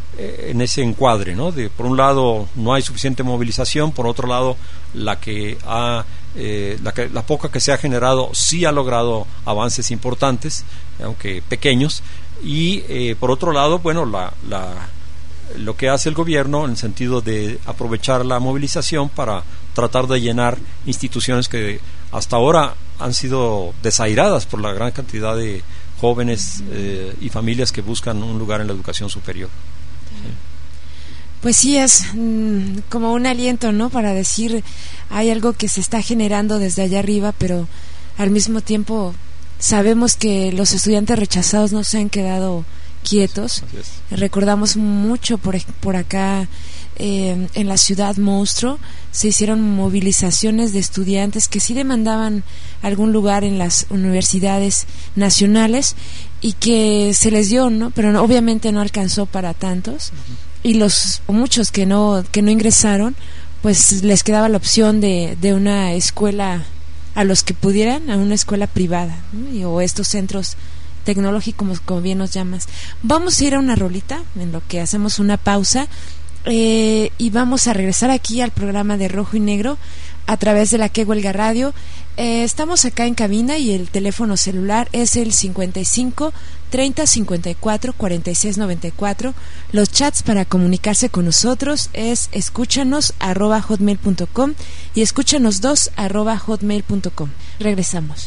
en ese encuadre, ¿no? De, por un lado no hay suficiente movilización, por otro lado la que ha eh, la, que, la poca que se ha generado sí ha logrado avances importantes, aunque pequeños, y eh, por otro lado, bueno, la, la lo que hace el gobierno en el sentido de aprovechar la movilización para tratar de llenar instituciones que hasta ahora han sido desairadas por la gran cantidad de jóvenes eh, y familias que buscan un lugar en la educación superior. Pues sí, es mmm, como un aliento, ¿no? Para decir, hay algo que se está generando desde allá arriba, pero al mismo tiempo sabemos que los estudiantes rechazados no se han quedado quietos. Recordamos mucho por, por acá eh, en la ciudad monstruo se hicieron movilizaciones de estudiantes que sí demandaban algún lugar en las universidades nacionales y que se les dio, ¿no? Pero no, obviamente no alcanzó para tantos. Uh-huh. Y los o muchos que no que no ingresaron, pues les quedaba la opción de, de una escuela, a los que pudieran, a una escuela privada, ¿no? Y, o estos centros tecnológicos, como bien nos llamas. Vamos a ir a una rolita en lo que hacemos una pausa eh, y vamos a regresar aquí al programa de Rojo y Negro a través de la Que Huelga Radio. Eh, estamos acá en cabina y el teléfono celular es el cincuenta y cinco, treinta, cincuenta y cuatro, cuarenta y seis, noventa y cuatro. Los chats para comunicarse con nosotros es escúchanos arroba hotmail punto com y escúchanos dos arroba hotmail punto com. Regresamos.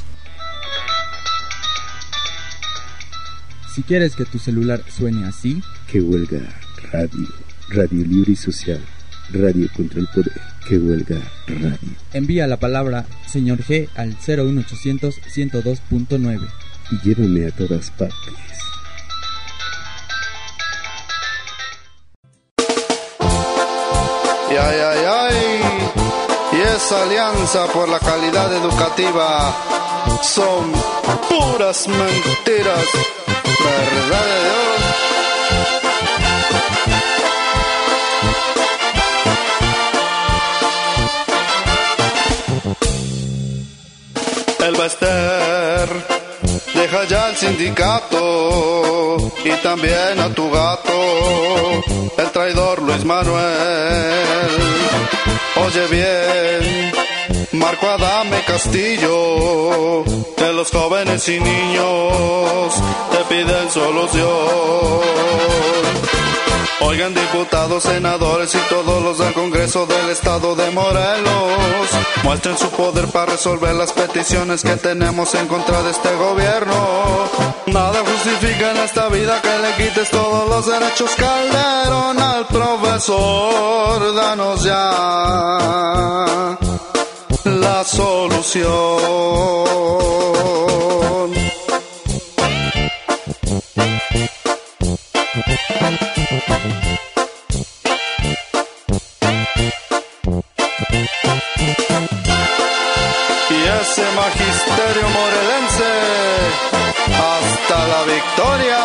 Si quieres que tu celular suene así, Que Huelga Radio, radio libre y social, radio contra el poder. Que Huelga Radio. Envía la palabra Señor G al cero uno ochocientos, ciento dos punto nueve y llévame a todas partes. Y ay, ay, ay, y esa alianza por la calidad educativa son puras mentiras, verdad de Dios. El Bester deja ya el sindicato y también a tu gato, el traidor Luis Manuel. Oye bien, Marco Adame Castillo, que los jóvenes y niños te piden solución. Oigan, diputados, senadores y todos los del Congreso del Estado de Morelos, muestren su poder para resolver las peticiones que tenemos en contra de este gobierno. Nada justifica en esta vida que le quites todos los derechos, Calderón, al profesor. Danos ya la solución. Y ese magisterio morelense hasta la victoria.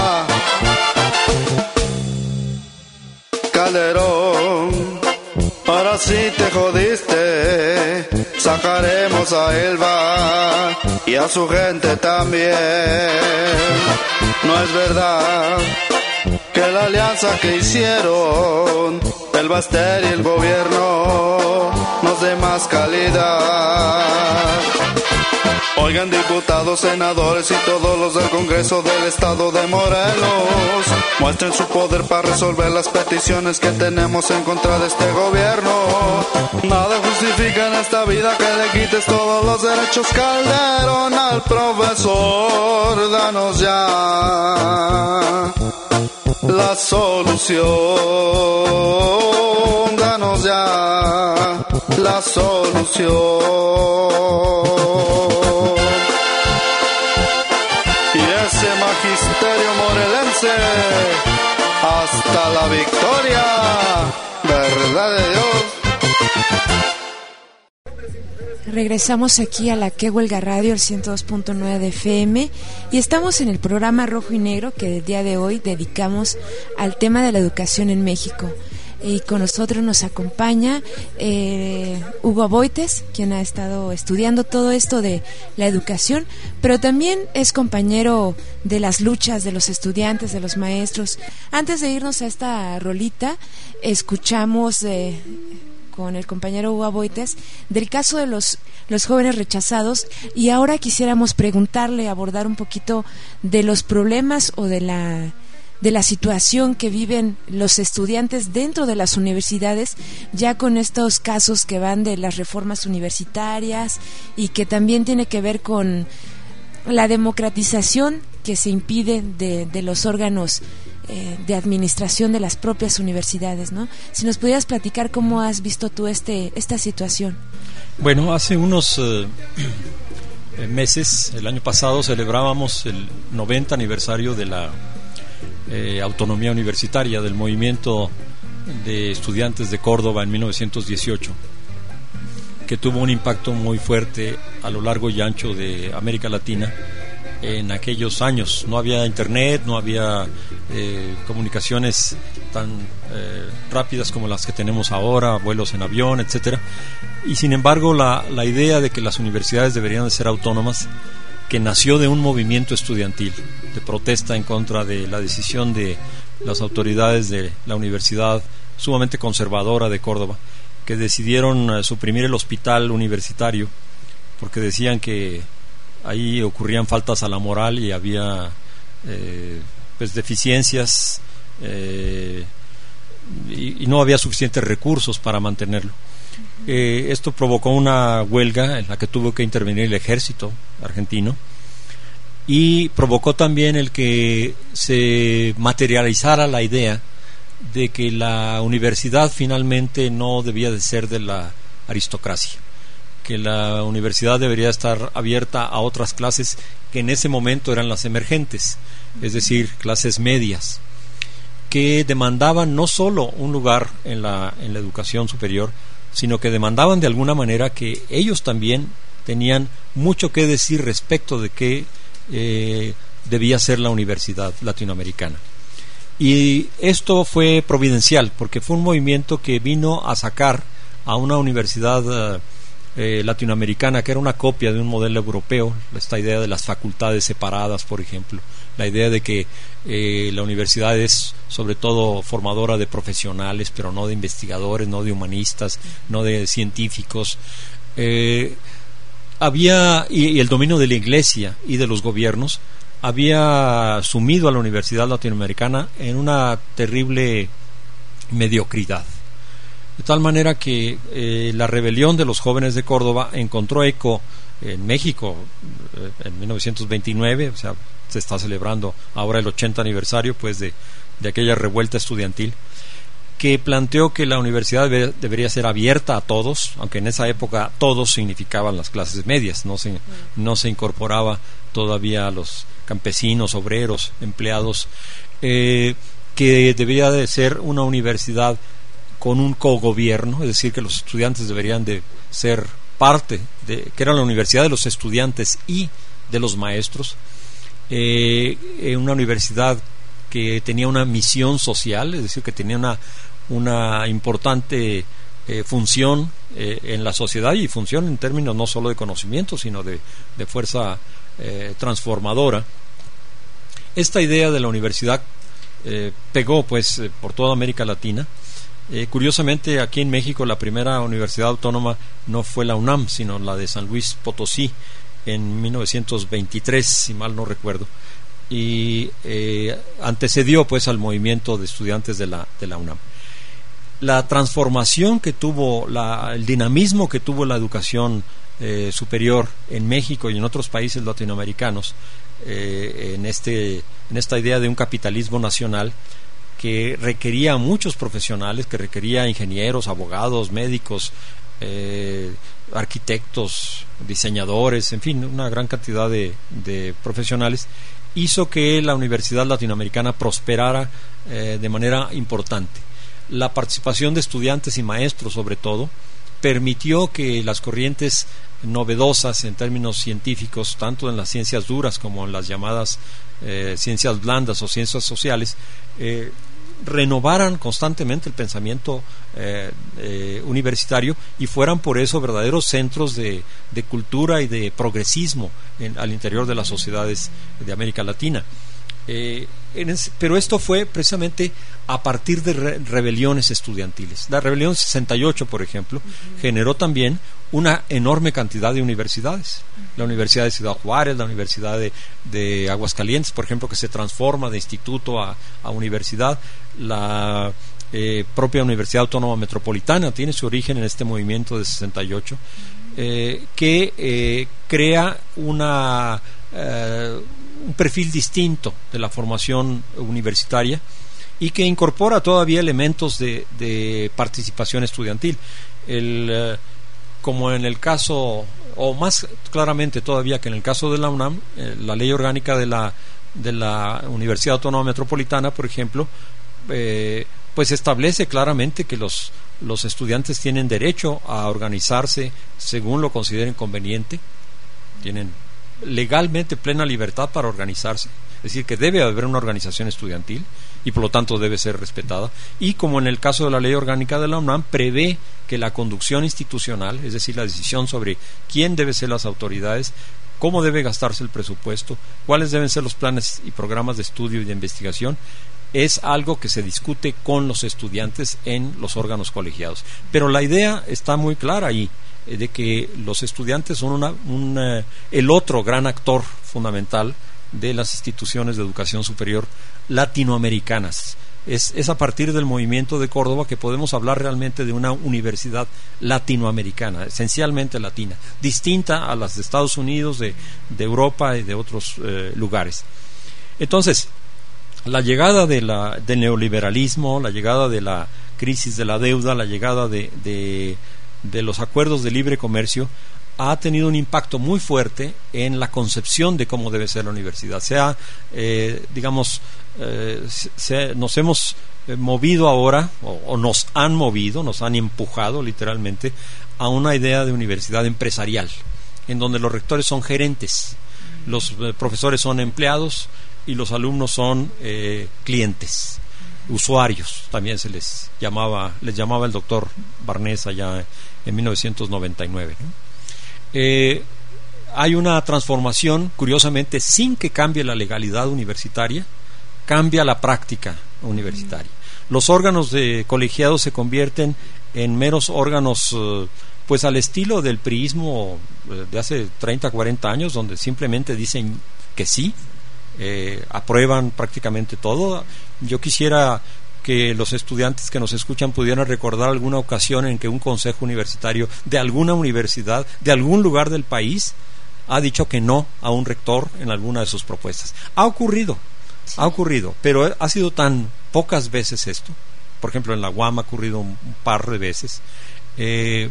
Calderón, ahora sí te jodiste. Sacaremos a Elba y a su gente también. No es verdad que la alianza que hicieron el Baster y el gobierno nos dé más calidad. Oigan, diputados, senadores y todos los del Congreso del Estado de Morelos, muestren su poder para resolver las peticiones que tenemos en contra de este gobierno. Nada justifica en esta vida que le quites todos los derechos, Calderón, al profesor. Danos ya la solución. Danos ya la solución. Y ese magisterio morelense hasta la victoria, verdad de Dios. Regresamos aquí a la Que Huelga Radio, el ciento dos punto nueve de F M, y estamos en el programa Rojo y Negro que el día de hoy dedicamos al tema de la educación en México. Y con nosotros nos acompaña eh, Hugo Aboites, quien ha estado estudiando todo esto de la educación, pero también es compañero de las luchas de los estudiantes, de los maestros. Antes de irnos a esta rolita, escuchamos eh, con el compañero Hugo Aboites del caso de los, los jóvenes rechazados, y ahora quisiéramos preguntarle, abordar un poquito de los problemas o de la... de la situación que viven los estudiantes dentro de las universidades, ya con estos casos que van de las reformas universitarias y que también tiene que ver con la democratización que se impide de, de los órganos eh, de administración de las propias universidades, ¿no? Si nos pudieras platicar cómo has visto tú este esta situación. Bueno, hace unos eh, meses, el año pasado, celebrábamos el noventa aniversario de la Eh, autonomía universitaria, del movimiento de estudiantes de Córdoba en mil novecientos dieciocho, que tuvo un impacto muy fuerte a lo largo y ancho de América Latina. En aquellos años no había internet, no había eh, comunicaciones tan eh, rápidas como las que tenemos ahora, vuelos en avión, etcétera. Y sin embargo la, la idea de que las universidades deberían de ser autónomas, que nació de un movimiento estudiantil de protesta en contra de la decisión de las autoridades de la universidad sumamente conservadora de Córdoba, que decidieron eh, suprimir el hospital universitario porque decían que ahí ocurrían faltas a la moral y había eh, pues deficiencias eh, y, y no había suficientes recursos para mantenerlo. Eh, esto provocó una huelga en la que tuvo que intervenir el ejército argentino y provocó también el que se materializara la idea de que la universidad finalmente no debía de ser de la aristocracia, que la universidad debería estar abierta a otras clases que en ese momento eran las emergentes, es decir, clases medias, que demandaban no solo un lugar en la, en la educación superior, sino que demandaban de alguna manera que ellos también tenían mucho que decir respecto de qué eh, debía ser la universidad latinoamericana. Y esto fue providencial, porque fue un movimiento que vino a sacar a una universidad eh, latinoamericana que era una copia de un modelo europeo, esta idea de las facultades separadas, por ejemplo, la idea de que eh, la universidad es sobre todo formadora de profesionales, pero no de investigadores, no de humanistas, no de científicos. Eh, había y, y el dominio de la Iglesia y de los gobiernos había sumido a la universidad latinoamericana en una terrible mediocridad, de tal manera que eh, la rebelión de los jóvenes de Córdoba encontró eco en México eh, en mil novecientos veintinueve, o sea, se está celebrando ahora el ochenta aniversario pues de, de aquella revuelta estudiantil, que planteó que la universidad debe, debería ser abierta a todos, aunque en esa época todos significaban las clases medias, no se, no se incorporaba todavía a los campesinos, obreros, empleados, eh, que debería de ser una universidad con un cogobierno, es decir, que los estudiantes deberían de ser parte de, que era la universidad de los estudiantes y de los maestros, eh, una universidad que tenía una misión social, es decir, que tenía una, una importante eh, función eh, en la sociedad, y función en términos no solo de conocimiento, sino de, de fuerza eh, transformadora. Esta idea de la universidad eh, pegó pues eh, por toda América Latina. Eh, curiosamente, aquí en México la primera universidad autónoma no fue la UNAM, sino la de San Luis Potosí en mil novecientos veintitrés, si mal no recuerdo, y eh, antecedió pues al movimiento de estudiantes de la, de la UNAM. La transformación que tuvo, la, el dinamismo que tuvo la educación eh, superior en México y en otros países latinoamericanos, eh, en, este, en esta idea de un capitalismo nacional que requería a muchos profesionales, que requería ingenieros, abogados, médicos, eh, arquitectos, diseñadores, en fin, una gran cantidad de, de profesionales, hizo que la universidad latinoamericana prosperara eh, de manera importante. La participación de estudiantes y maestros, sobre todo, permitió que las corrientes novedosas en términos científicos, tanto en las ciencias duras como en las llamadas eh, ciencias blandas o ciencias sociales, eh, renovaran constantemente el pensamiento eh, eh, universitario y fueran por eso verdaderos centros de, de cultura y de progresismo en, al interior de las sociedades de América Latina. Eh, en ese, pero esto fue precisamente a partir de re, rebeliones estudiantiles. La rebelión sesenta y ocho, por ejemplo, uh-huh. generó también una enorme cantidad de universidades. Uh-huh. La Universidad de Ciudad Juárez, la Universidad de, de Aguascalientes, por ejemplo, que se transforma de instituto a, a universidad. La eh, propia Universidad Autónoma Metropolitana tiene su origen en este movimiento de sesenta y ocho, eh, que eh, crea una eh, un perfil distinto de la formación universitaria y que incorpora todavía elementos de, de participación estudiantil. El, eh, como en el caso, o más claramente todavía que en el caso de la UNAM, eh, la ley orgánica de la, de la Universidad Autónoma Metropolitana, por ejemplo, eh, pues establece claramente que los, los estudiantes tienen derecho a organizarse según lo consideren conveniente, tienen legalmente plena libertad para organizarse, es decir, que debe haber una organización estudiantil y por lo tanto debe ser respetada, y como en el caso de la ley orgánica de la UNAM prevé que la conducción institucional, es decir, la decisión sobre quién deben ser las autoridades, cómo debe gastarse el presupuesto, cuáles deben ser los planes y programas de estudio y de investigación, es algo que se discute con los estudiantes en los órganos colegiados. Pero la idea está muy clara ahí, eh, de que los estudiantes son una, una, el otro gran actor fundamental de las instituciones de educación superior latinoamericanas. Es, es a partir del movimiento de Córdoba que podemos hablar realmente de una universidad latinoamericana, esencialmente latina, distinta a las de Estados Unidos, de, de Europa y de otros eh, lugares. Entonces, la llegada de la, del neoliberalismo, la llegada de la crisis de la deuda, la llegada de, de, de los acuerdos de libre comercio ha tenido un impacto muy fuerte en la concepción de cómo debe ser la universidad. Se ha, eh, digamos, eh, se, nos hemos movido ahora, o, o nos han movido, nos han empujado literalmente a una idea de universidad empresarial, en donde los rectores son gerentes, los eh, profesores son empleados y los alumnos son eh, clientes, usuarios, también se les llamaba, les llamaba el doctor Barnés allá en mil novecientos noventa y nueve, ¿no? Eh, hay una transformación, curiosamente, sin que cambie la legalidad universitaria, cambia la práctica universitaria. Los órganos de colegiados se convierten en meros órganos, eh, pues al estilo del priismo eh, de hace treinta, cuarenta años, donde simplemente dicen que sí, eh, aprueban prácticamente todo. Yo quisiera que los estudiantes que nos escuchan pudieran recordar alguna ocasión en que un consejo universitario de alguna universidad, de algún lugar del país, ha dicho que no a un rector en alguna de sus propuestas. Ha ocurrido, sí. ha ocurrido, pero ha sido tan pocas veces esto. Por ejemplo, en la U A M ha ocurrido un par de veces, eh,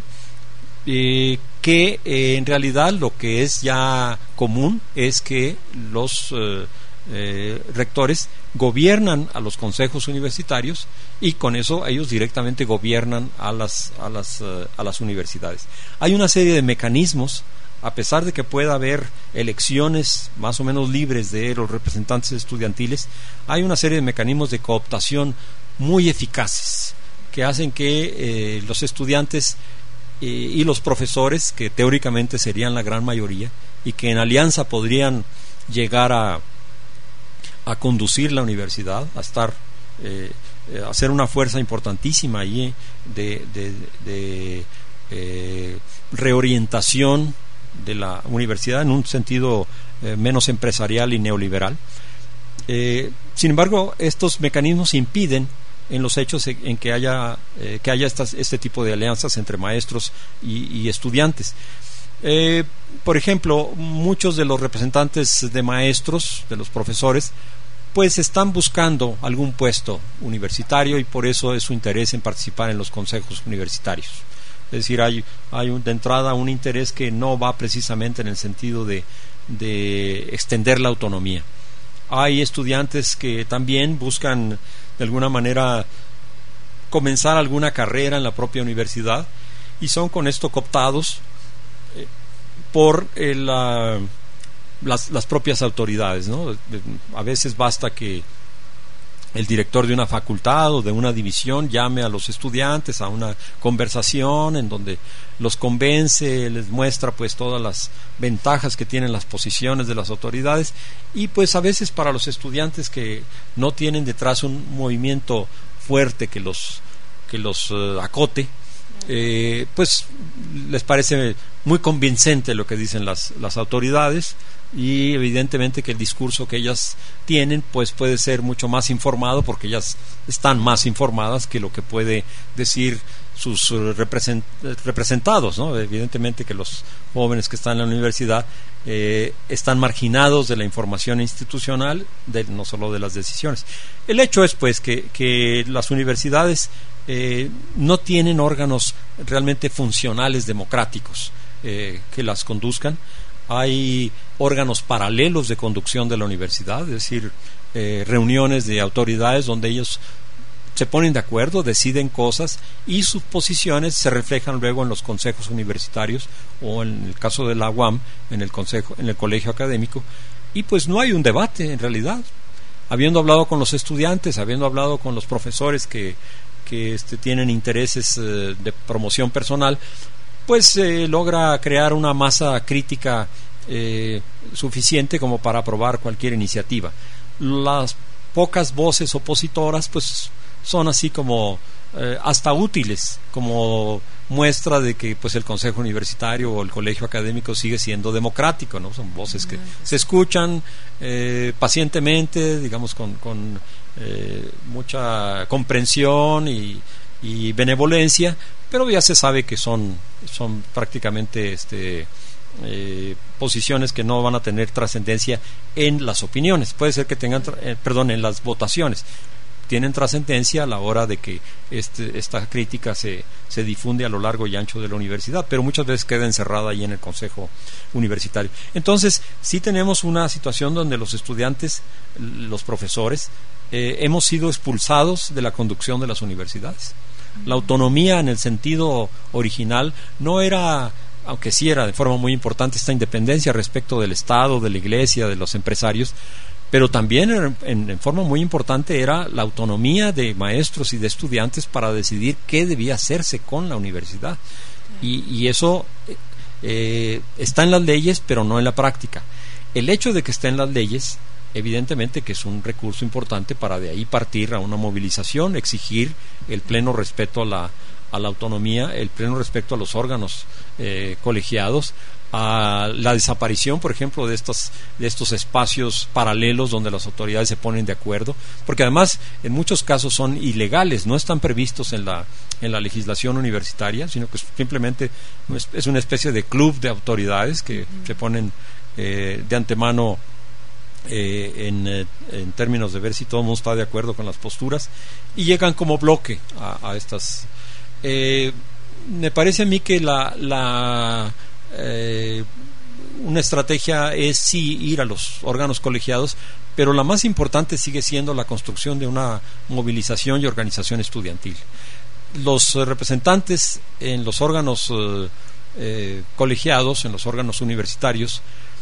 eh, que eh, en realidad lo que es ya común es que los eh, eh, rectores gobiernan a los consejos universitarios y con eso ellos directamente gobiernan a las a las uh, a las universidades. Hay una serie de mecanismos, a pesar de que pueda haber elecciones más o menos libres de los representantes estudiantiles, hay una serie de mecanismos de cooptación muy eficaces que hacen que eh, los estudiantes eh, y los profesores, que teóricamente serían la gran mayoría y que en alianza podrían llegar a a conducir la universidad, a estar, eh, a ser una fuerza importantísima ahí de, de, de eh, reorientación de la universidad en un sentido eh, menos empresarial y neoliberal. Eh, sin embargo, estos mecanismos impiden en los hechos en que haya eh, que haya estas, este tipo de alianzas entre maestros y, y estudiantes. Eh, por ejemplo, muchos de los representantes de maestros, de los profesores, pues están buscando algún puesto universitario y por eso es su interés en participar en los consejos universitarios. Es decir, hay, hay un, de entrada un interés que no va precisamente en el sentido de, de extender la autonomía. Hay estudiantes que también buscan de alguna manera comenzar alguna carrera en la propia universidad y son con esto cooptados eh, por el, la Las, las propias autoridades, ¿no? A veces basta que el director de una facultad o de una división llame a los estudiantes a una conversación en donde los convence, les muestra pues todas las ventajas que tienen las posiciones de las autoridades y pues a veces para los estudiantes que no tienen detrás un movimiento fuerte que los, que los uh, acote, eh, pues les parece muy convincente lo que dicen las, las autoridades y evidentemente que el discurso que ellas tienen pues puede ser mucho más informado porque ellas están más informadas que lo que puede decir sus represent, representados, ¿no? Evidentemente que los jóvenes que están en la universidad eh, están marginados de la información institucional, de, no solo de las decisiones. El hecho es pues que, que las universidades eh, no tienen órganos realmente funcionales democráticos eh, que las conduzcan. Hay órganos paralelos de conducción de la universidad, es decir, eh, reuniones de autoridades donde ellos se ponen de acuerdo, deciden cosas y sus posiciones se reflejan luego en los consejos universitarios o en el caso de la U A M en el consejo, en el colegio académico, y pues no hay un debate en realidad. Habiendo hablado con los estudiantes, habiendo hablado con los profesores que, que este, tienen intereses eh, de promoción personal, pues eh, logra crear una masa crítica eh, suficiente como para aprobar cualquier iniciativa. Las pocas voces opositoras pues son así como eh, hasta útiles, como muestra de que pues el consejo universitario o el colegio académico sigue siendo democrático, ¿no? Son voces que se escuchan eh, pacientemente, digamos con, con eh, mucha comprensión y, y benevolencia, pero ya se sabe que son, son prácticamente este Eh, posiciones que no van a tener trascendencia en las opiniones. Puede ser que tengan, eh, perdón, en las votaciones. Tienen trascendencia a la hora de que este, esta crítica se, se difunde a lo largo y ancho de la universidad, pero muchas veces queda encerrada ahí en el consejo universitario. Entonces, sí tenemos una situación donde los estudiantes, los profesores, eh, hemos sido expulsados de la conducción de las universidades. La autonomía en el sentido original no era, aunque sí era de forma muy importante esta independencia respecto del Estado, de la Iglesia, de los empresarios, pero también en, en, en forma muy importante era la autonomía de maestros y de estudiantes para decidir qué debía hacerse con la universidad. Y, y eso eh, está en las leyes, pero no en la práctica. El hecho de que esté en las leyes, evidentemente que es un recurso importante para de ahí partir a una movilización, exigir el pleno respeto a la a la autonomía, el pleno respeto a los órganos eh, colegiados, a la desaparición, por ejemplo, de estos, de estos espacios paralelos donde las autoridades se ponen de acuerdo, porque además en muchos casos son ilegales, no están previstos en la, en la legislación universitaria, sino que simplemente es una especie de club de autoridades que uh-huh. se ponen eh, de antemano eh, en, eh, en términos de ver si todo el mundo está de acuerdo con las posturas y llegan como bloque a, a estas. Eh, me parece a mí que la, la eh, una estrategia es sí ir a los órganos colegiados, pero la más importante sigue siendo la construcción de una movilización y organización estudiantil. Los eh, representantes en los órganos eh, eh, colegiados, en los órganos universitarios,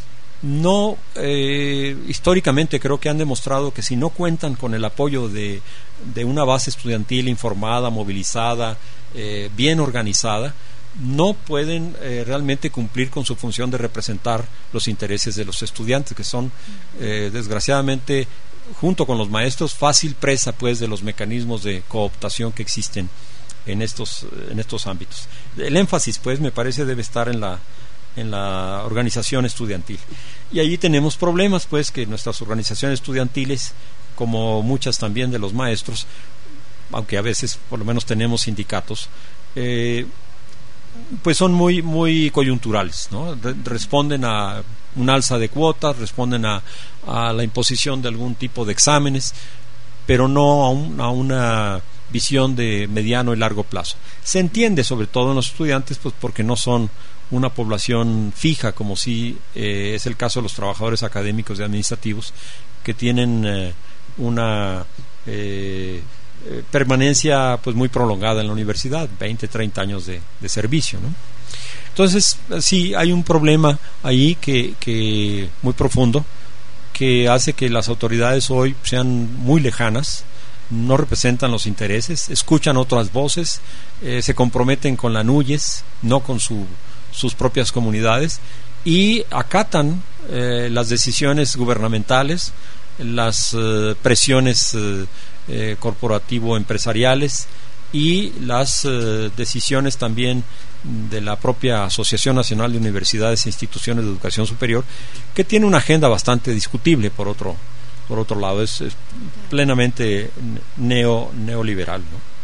no eh, históricamente creo que han demostrado que si no cuentan con el apoyo de, de una base estudiantil informada, movilizada, eh, bien organizada, no pueden eh, realmente cumplir con su función de representar los intereses de los estudiantes, que son eh, desgraciadamente, junto con los maestros, fácil presa pues de los mecanismos de cooptación que existen en estos, en estos ámbitos. El énfasis pues me parece debe estar en la en la organización estudiantil, y allí tenemos problemas pues que nuestras organizaciones estudiantiles, como muchas también de los maestros, aunque a veces por lo menos tenemos sindicatos, eh, pues son muy muy coyunturales, ¿no? Re- responden a un alza de cuotas, responden a, a la imposición de algún tipo de exámenes, pero no a, un, a una visión de mediano y largo plazo. Se entiende sobre todo en los estudiantes pues porque no son una población fija, como si eh, es el caso de los trabajadores académicos y administrativos, que tienen eh, una eh, eh, permanencia pues muy prolongada en la universidad, veinte, treinta años de, de servicio, ¿no? Entonces sí hay un problema ahí que, que muy profundo, que hace que las autoridades hoy sean muy lejanas, no representan los intereses, escuchan otras voces, eh, se comprometen con la NUYES, no con su sus propias comunidades, y acatan eh, las decisiones gubernamentales, las eh, presiones eh, eh, corporativo-empresariales y las eh, decisiones también de la propia Asociación Nacional de Universidades e Instituciones de Educación Superior, que tiene una agenda bastante discutible por otro por otro lado, es, es plenamente neo neoliberal,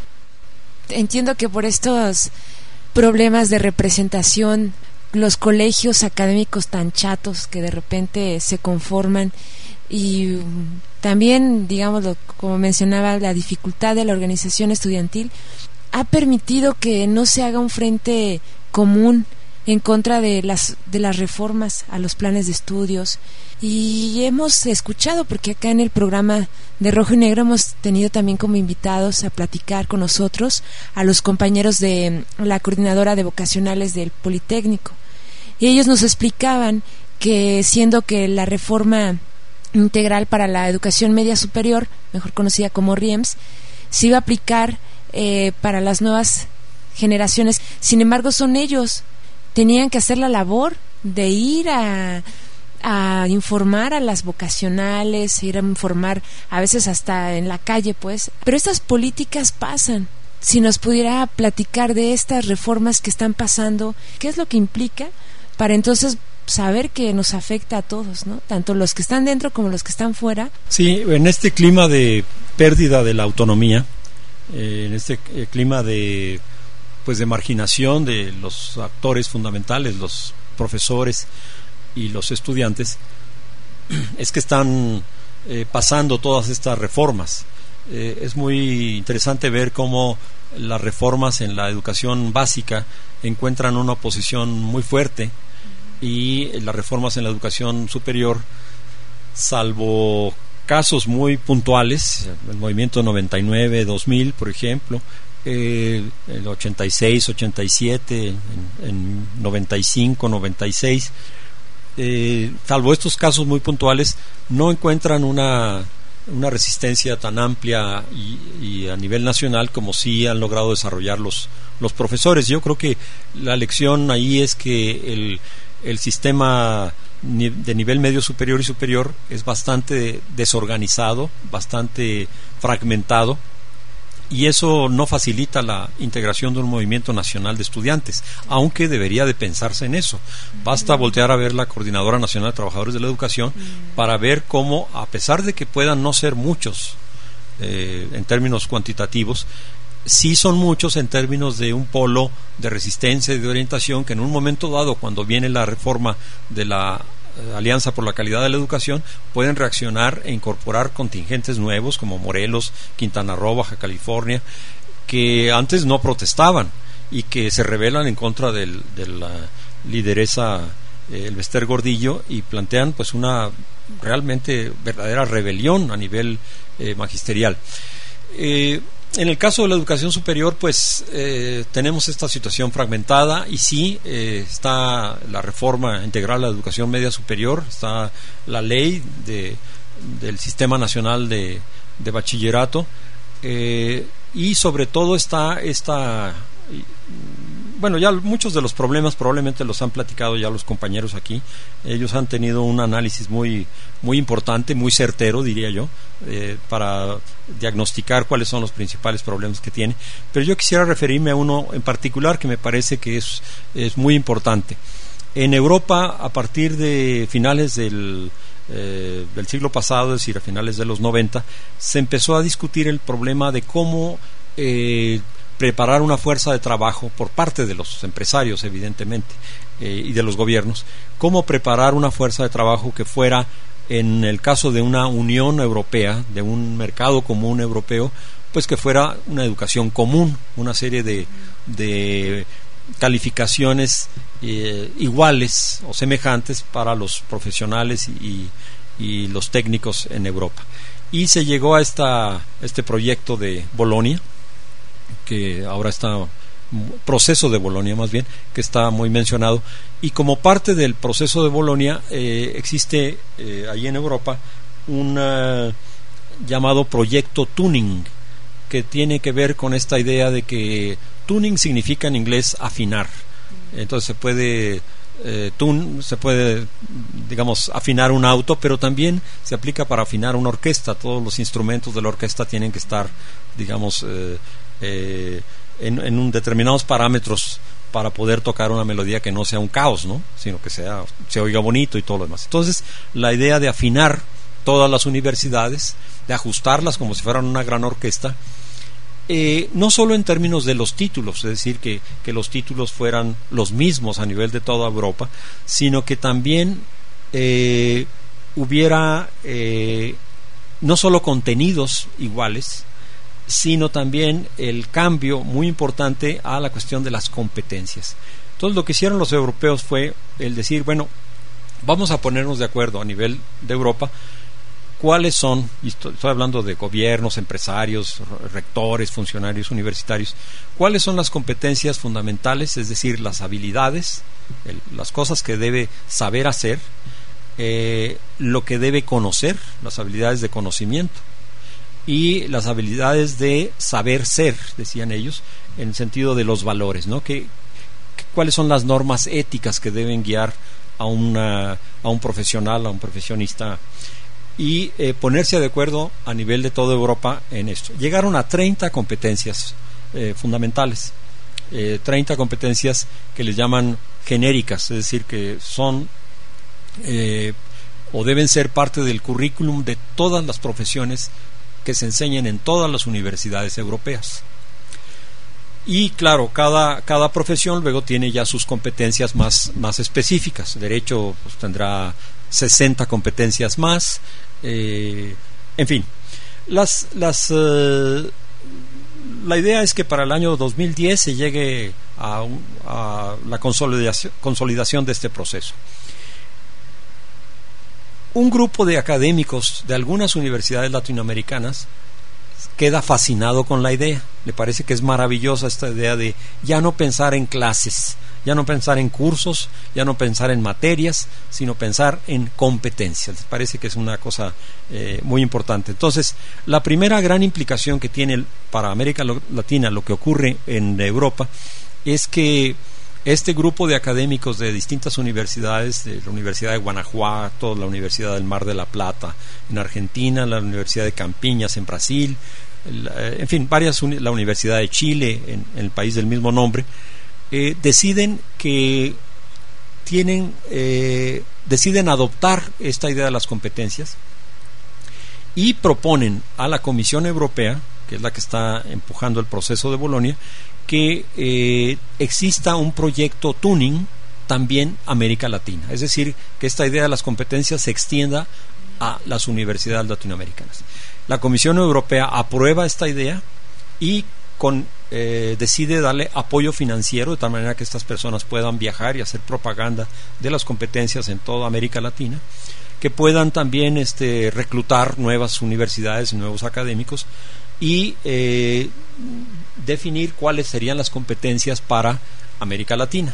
¿no? Entiendo que por estos problemas de representación, los colegios académicos tan chatos que de repente se conforman, y también, digamos, como mencionaba, la dificultad de la organización estudiantil ha permitido que no se haga un frente común en contra de las de las reformas a los planes de estudios. Y hemos escuchado, porque acá en el programa de Rojo y Negro hemos tenido también como invitados a platicar con nosotros a los compañeros de la coordinadora de vocacionales del Politécnico, y ellos nos explicaban que siendo que la reforma integral para la educación media superior, mejor conocida como RIEMS, se iba a aplicar eh, para las nuevas generaciones, sin embargo son ellos tenían que hacer la labor de ir a a informar a las vocacionales, ir a informar a veces hasta en la calle, pues, pero estas políticas pasan. Si nos pudiera platicar de estas reformas que están pasando, ¿qué es lo que implica para entonces saber que nos afecta a todos, ¿no? Tanto los que están dentro como los que están fuera. Sí, en este clima de pérdida de la autonomía, eh, en este eh, clima de pues de marginación de los actores fundamentales, los profesores y los estudiantes, es que están eh, pasando todas estas reformas. Eh, es muy interesante ver cómo las reformas en la educación básica encuentran una oposición muy fuerte, y las reformas en la educación superior, salvo casos muy puntuales, el movimiento noventa y nueve dos mil, por ejemplo, eh, el ochenta y seis ochenta y siete, en, en noventa y cinco noventa y seis, eh, salvo estos casos muy puntuales, no encuentran una una resistencia tan amplia y, y a nivel nacional como sí han logrado desarrollar los, los profesores. Yo creo que la lección ahí es que el, el sistema de nivel medio superior y superior es bastante desorganizado, bastante fragmentado, y eso no facilita la integración de un movimiento nacional de estudiantes, aunque debería de pensarse en eso. Basta voltear a ver la Coordinadora Nacional de Trabajadores de la Educación para ver cómo, a pesar de que puedan no ser muchos eh, en términos cuantitativos, sí son muchos en términos de un polo de resistencia y de orientación, que en un momento dado, cuando viene la reforma de la Alianza por la Calidad de la Educación, pueden reaccionar e incorporar contingentes nuevos como Morelos, Quintana Roo, Baja California, que antes no protestaban y que se rebelan en contra del, de la lideresa eh, Elbester Gordillo, y plantean pues una realmente verdadera rebelión a nivel eh, magisterial. Eh, En el caso de la educación superior, pues eh, tenemos esta situación fragmentada, y sí eh, está la reforma integral a la educación media superior, está la ley de, del Sistema Nacional de, de Bachillerato, eh, y sobre todo está esta... Bueno, ya muchos de los problemas probablemente los han platicado ya los compañeros aquí. Ellos han tenido un análisis muy muy importante, muy certero, diría yo, eh, para diagnosticar cuáles son los principales problemas que tiene. Pero yo quisiera referirme a uno en particular que me parece que es, es muy importante. En Europa, a partir de finales del, eh, del siglo pasado, es decir, a finales de los noventa, se empezó a discutir el problema de cómo... Eh, preparar una fuerza de trabajo por parte de los empresarios, evidentemente, eh, y de los gobiernos, cómo preparar una fuerza de trabajo que fuera, en el caso de una Unión Europea, de un mercado común europeo, pues que fuera una educación común, una serie de, de calificaciones eh, iguales o semejantes para los profesionales y, y los técnicos en Europa. Y se llegó a esta, este proyecto de Bolonia, que ahora está, proceso de Bolonia más bien, que está muy mencionado, y como parte del proceso de Bolonia eh, existe eh, ahí en Europa un uh, llamado proyecto Tuning, que tiene que ver con esta idea de que tuning significa en inglés afinar. Entonces se puede eh, tune, se puede, digamos, afinar un auto, pero también se aplica para afinar una orquesta. Todos los instrumentos de la orquesta tienen que estar, digamos, eh, eh, en, en un determinados parámetros para poder tocar una melodía que no sea un caos, ¿no? Sino que sea, se oiga bonito y todo lo demás. Entonces, la idea de afinar todas las universidades, de ajustarlas como si fueran una gran orquesta, eh, no solo en términos de los títulos, es decir, que, que los títulos fueran los mismos a nivel de toda Europa, sino que también eh, hubiera eh, no solo contenidos iguales, sino también el cambio muy importante a la cuestión de las competencias. Entonces, lo que hicieron los europeos fue el decir, bueno, vamos a ponernos de acuerdo a nivel de Europa cuáles son, y estoy, estoy hablando de gobiernos, empresarios, rectores, funcionarios universitarios, cuáles son las competencias fundamentales, es decir, las habilidades, el, las cosas que debe saber hacer, eh, lo que debe conocer, las habilidades de conocimiento, y las habilidades de saber ser, decían ellos, en el sentido de los valores, ¿no? Que, que, cuáles son las normas éticas que deben guiar a, una, a un profesional, a un profesionista, y eh, ponerse de acuerdo a nivel de toda Europa en esto. Llegaron a treinta competencias eh, fundamentales, eh, treinta competencias que les llaman genéricas, es decir, que son eh, o deben ser parte del currículum de todas las profesiones que se enseñan en todas las universidades europeas. Y claro, cada, cada profesión luego tiene ya sus competencias más, más específicas. Derecho pues, tendrá sesenta competencias más, eh, en fin. Las, las, eh, la idea es que para el año dos mil diez se llegue a, a la consolidación, consolidación de este proceso. Un grupo de académicos de algunas universidades latinoamericanas queda fascinado con la idea. Le parece que es maravillosa esta idea de ya no pensar en clases, ya no pensar en cursos, ya no pensar en materias, sino pensar en competencias. Les parece que es una cosa eh, muy importante. Entonces, la primera gran implicación que tiene para América Latina lo que ocurre en Europa es que este grupo de académicos de distintas universidades, de la Universidad de Guanajuato, la Universidad del Mar de la Plata en Argentina, la Universidad de Campiñas en Brasil, en fin, varias, la Universidad de Chile en, en el país del mismo nombre, eh, deciden que tienen, eh, deciden adoptar esta idea de las competencias y proponen a la Comisión Europea, que es la que está empujando el proceso de Bolonia, que eh, exista un proyecto tuning también América Latina, es decir, que esta idea de las competencias se extienda a las universidades latinoamericanas. La Comisión Europea aprueba esta idea y con, eh, decide darle apoyo financiero de tal manera que estas personas puedan viajar y hacer propaganda de las competencias en toda América Latina, que puedan también este, reclutar nuevas universidades y nuevos académicos y eh, definir cuáles serían las competencias para América Latina.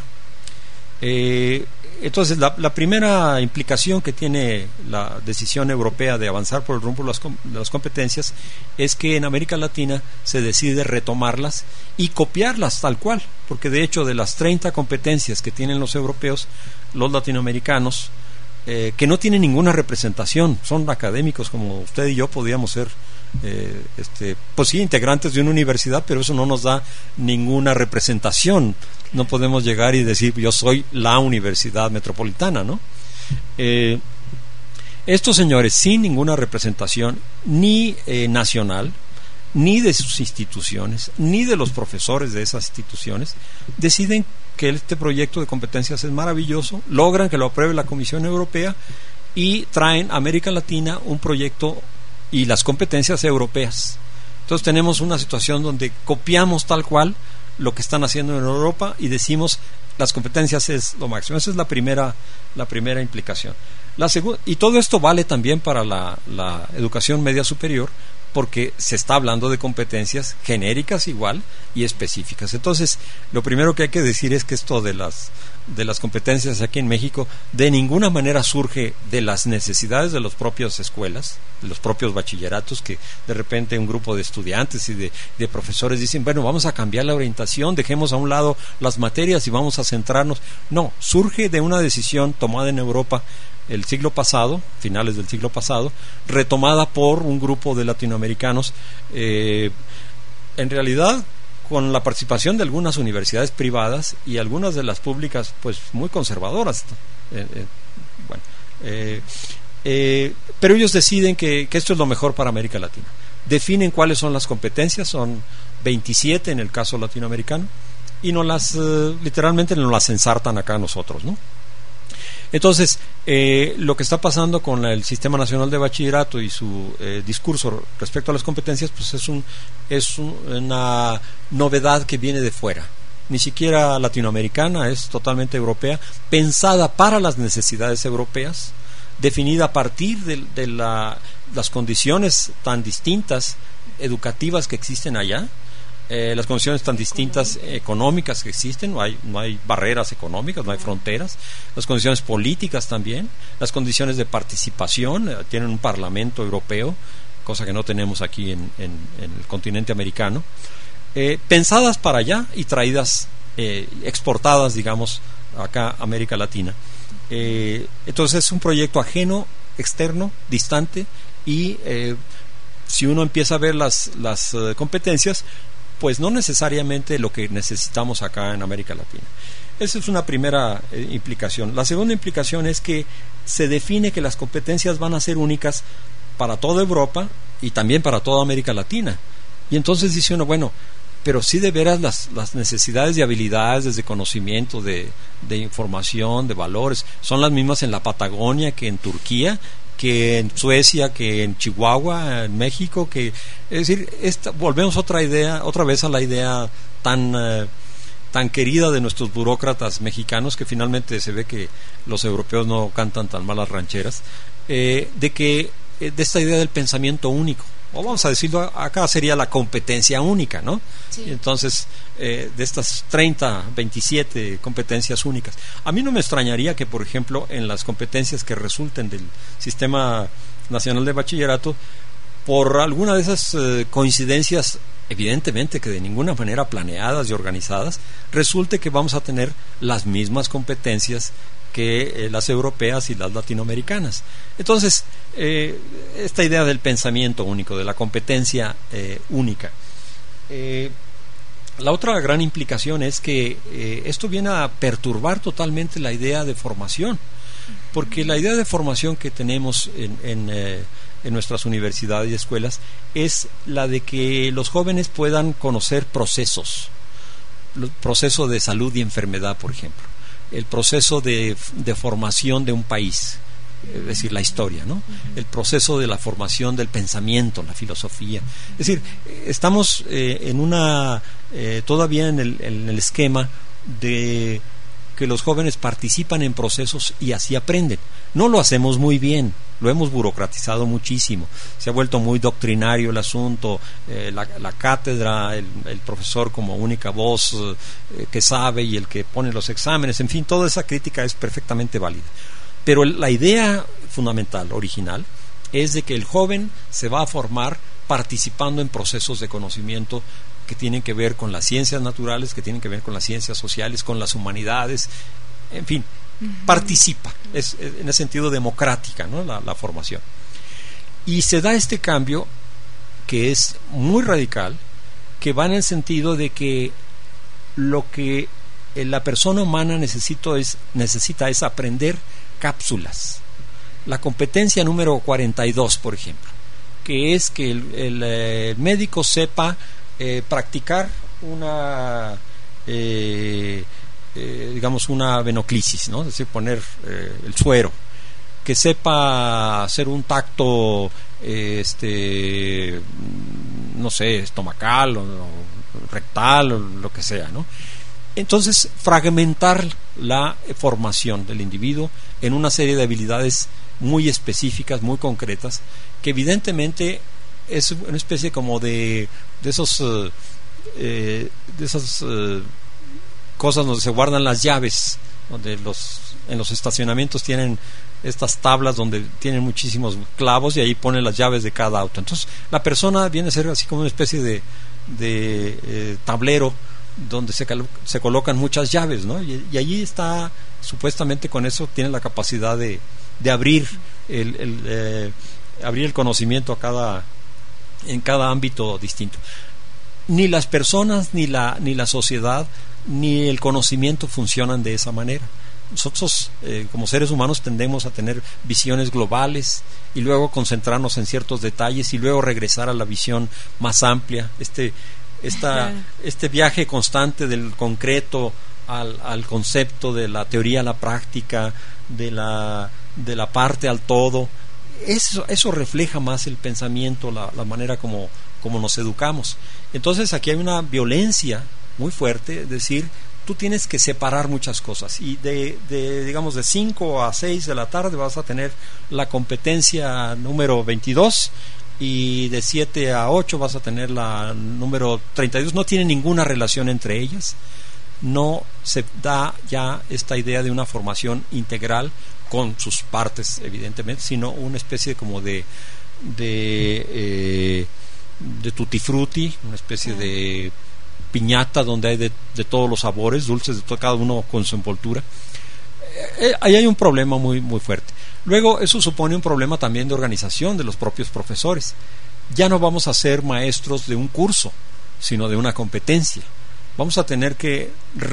Eh, entonces, la, la primera implicación que tiene la decisión europea de avanzar por el rumbo de las, de las competencias es que en América Latina se decide retomarlas y copiarlas tal cual, porque de hecho de las treinta competencias que tienen los europeos, los latinoamericanos, eh, que no tienen ninguna representación, son académicos como usted y yo podríamos ser Eh, este, pues sí, integrantes de una universidad, pero eso no nos da ninguna representación. No podemos llegar y decir yo soy la universidad metropolitana, ¿no? Eh, estos señores sin ninguna representación ni eh, nacional, ni de sus instituciones, ni de los profesores de esas instituciones, deciden que este proyecto de competencias es maravilloso, logran que lo apruebe la Comisión Europea y traen a América Latina un proyecto y las competencias europeas. Entonces tenemos una situación donde copiamos tal cual lo que están haciendo en Europa y decimos las competencias es lo máximo. Esa es la primera, la primera implicación. La segunda, y todo esto vale también para la, la educación media superior, porque se está hablando de competencias genéricas igual y específicas. Entonces, lo primero que hay que decir es que esto de las de las competencias aquí en México de ninguna manera surge de las necesidades de las propias escuelas, de los propios bachilleratos, que de repente un grupo de estudiantes y de, de profesores dicen, bueno, vamos a cambiar la orientación, dejemos a un lado las materias y vamos a centrarnos. No, surge de una decisión tomada en Europa el siglo pasado, finales del siglo pasado, retomada por un grupo de latinoamericanos, eh, en realidad con la participación de algunas universidades privadas y algunas de las públicas pues muy conservadoras, eh, eh, bueno, eh, eh, pero ellos deciden que, que esto es lo mejor para América Latina, definen cuáles son las competencias, son veintisiete en el caso latinoamericano, y no las eh, literalmente nos las ensartan acá a nosotros, ¿no? Entonces, eh, lo que está pasando con el Sistema Nacional de Bachillerato y su eh, discurso respecto a las competencias, pues es, un, es un, una novedad que viene de fuera, ni siquiera latinoamericana, es totalmente europea, pensada para las necesidades europeas, definida a partir de, de la, las condiciones tan distintas educativas que existen allá. Eh, las condiciones tan distintas económicas que existen, no hay, no hay barreras económicas, no hay fronteras, las condiciones políticas también, las condiciones de participación, eh, tienen un parlamento europeo, cosa que no tenemos aquí en, en, en el continente americano, eh, pensadas para allá y traídas, eh, exportadas, digamos, acá América Latina. Eh, entonces es un proyecto ajeno, externo, distante, y eh, si uno empieza a ver las, las uh, competencias, pues no necesariamente lo que necesitamos acá en América Latina. Esa es una primera eh, implicación. La segunda implicación es que se define que las competencias van a ser únicas para toda Europa y también para toda América Latina. Y entonces dice uno, bueno, pero sí de veras las, las necesidades de habilidades, de conocimiento, de, de información, de valores, son las mismas en la Patagonia que en Turquía, que en Suecia, que en Chihuahua, en México, que es decir, esta, volvemos otra idea, otra vez a la idea tan eh, tan querida de nuestros burócratas mexicanos, que finalmente se ve que los europeos no cantan tan malas rancheras, eh, de que eh, de esta idea del pensamiento único, o vamos a decirlo acá sería la competencia única, ¿no? Sí. Entonces, eh, de estas treinta, veintisiete competencias únicas, a mí no me extrañaría que, por ejemplo, en las competencias que resulten del Sistema Nacional de Bachillerato, por alguna de esas eh, coincidencias, evidentemente que de ninguna manera planeadas y organizadas, resulte que vamos a tener las mismas competencias que eh, las europeas y las latinoamericanas. Entonces, eh, esta idea del pensamiento único, de la competencia eh, única. Eh, la otra gran implicación es que eh, esto viene a perturbar totalmente la idea de formación, porque la idea de formación que tenemos en, en, eh, en nuestras universidades y escuelas es la de que los jóvenes puedan conocer procesos, el proceso de salud y enfermedad, por ejemplo, el proceso de, de formación de un país, es decir, la historia, ¿no? El proceso de la formación del pensamiento, la filosofía. Es decir, estamos eh, en una eh, todavía en el, en el esquema de que los jóvenes participan en procesos y así aprenden. No lo hacemos muy bien, lo hemos burocratizado muchísimo, se ha vuelto muy doctrinario el asunto, eh, la, la cátedra, el, el profesor como única voz eh, que sabe y el que pone los exámenes, en fin, toda esa crítica es perfectamente válida. Pero la idea fundamental, original, es de que el joven se va a formar participando en procesos de conocimiento que tienen que ver con las ciencias naturales, que tienen que ver con las ciencias sociales, con las humanidades, en fin, uh-huh. participa, es, es en el sentido democrática, ¿no? la, la formación. Y se da este cambio que es muy radical, que va en el sentido de que lo que la persona humana necesito es, necesita es aprender cápsulas. La competencia número cuarenta y dos, por ejemplo, que es que el, el, el médico sepa eh, practicar una eh, eh, digamos una venoclisis, ¿no? Es decir, poner eh, el suero, que sepa hacer un tacto eh, este no sé, estomacal o, o rectal o lo que sea, ¿no? Entonces, fragmentar la formación del individuo en una serie de habilidades muy específicas, muy concretas, que evidentemente es una especie como de, de esos eh, de esas eh, cosas donde se guardan las llaves, donde los en los estacionamientos tienen estas tablas donde tienen muchísimos clavos y ahí ponen las llaves de cada auto. Entonces, la persona viene a ser así como una especie de, de eh, tablero donde se, se colocan muchas llaves, ¿no? Y, y allí está, supuestamente con eso tiene la capacidad de, de abrir el, el eh, abrir el conocimiento a cada en cada ámbito distinto. Ni las personas, ni la ni la sociedad, ni el conocimiento funcionan de esa manera. Nosotros eh, como seres humanos tendemos a tener visiones globales y luego concentrarnos en ciertos detalles y luego regresar a la visión más amplia. Este Esta, este viaje constante del concreto al, al concepto, de la teoría a la práctica, de la, de la parte al todo, eso, eso refleja más el pensamiento, la, la manera como, como nos educamos. Entonces aquí hay una violencia muy fuerte, es decir, tú tienes que separar muchas cosas y de, de digamos de cinco a seis de la tarde vas a tener la competencia número veintidós y de siete a ocho vas a tener la número treinta y dos. No tiene ninguna relación entre ellas, no se da ya esta idea de una formación integral con sus partes evidentemente, sino una especie como de de, eh, de tutti frutti, una especie de piñata donde hay de, de todos los sabores, dulces de todo, cada uno con su envoltura. Eh, ahí hay un problema muy, muy fuerte. Luego eso supone un problema también de organización de los propios profesores. Ya no vamos a ser maestros de un curso, sino de una competencia. Vamos a tener que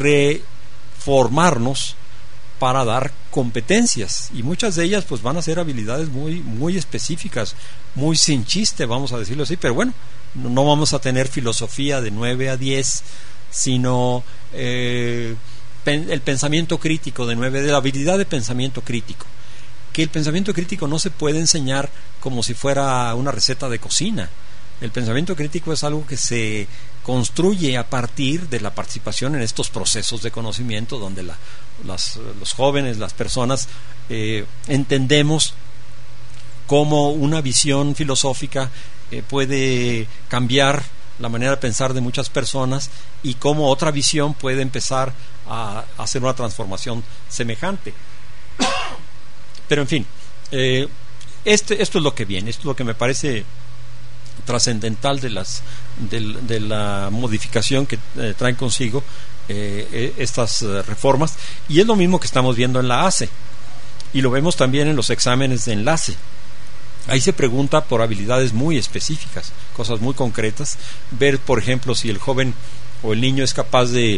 reformarnos para dar competencias, y muchas de ellas pues van a ser habilidades muy, muy específicas, muy sin chiste, vamos a decirlo así, pero bueno, no vamos a tener filosofía de nueve a diez, sino eh, pen, el pensamiento crítico de nueve, de la habilidad de pensamiento crítico, que el pensamiento crítico no se puede enseñar como si fuera una receta de cocina. El pensamiento crítico es algo que se construye a partir de la participación en estos procesos de conocimiento, donde la, las, los jóvenes, las personas, eh, entendemos cómo una visión filosófica eh, puede cambiar la manera de pensar de muchas personas, y cómo otra visión puede empezar a, a hacer una transformación semejante. Pero en fin, eh, este, esto es lo que viene, esto es lo que me parece trascendental de las de, de la modificación que eh, traen consigo eh, estas eh, reformas, y es lo mismo que estamos viendo en la A C E, y lo vemos también en los exámenes de enlace. Ahí se pregunta por habilidades muy específicas, cosas muy concretas, ver por ejemplo si el joven o el niño es capaz de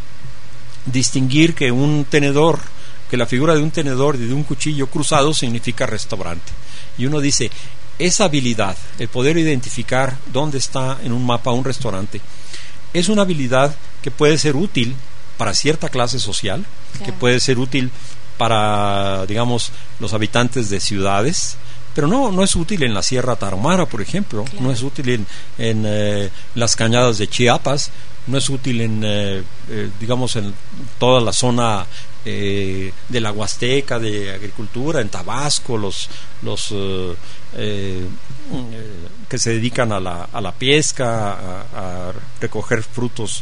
distinguir que un tenedor, que la figura de un tenedor y de un cuchillo cruzado significa restaurante, y uno dice, esa habilidad, el poder identificar dónde está en un mapa un restaurante, es una habilidad que puede ser útil para cierta clase social, claro, que puede ser útil para, digamos, los habitantes de ciudades, pero no, no es útil en la Sierra Tarahumara, por ejemplo, claro, no es útil en, en eh, las cañadas de Chiapas, no es útil en, eh, eh, digamos, en toda la zona eh, de la Huasteca, de agricultura, en Tabasco, los los eh, eh, que se dedican a la, a la pesca, a, a recoger frutos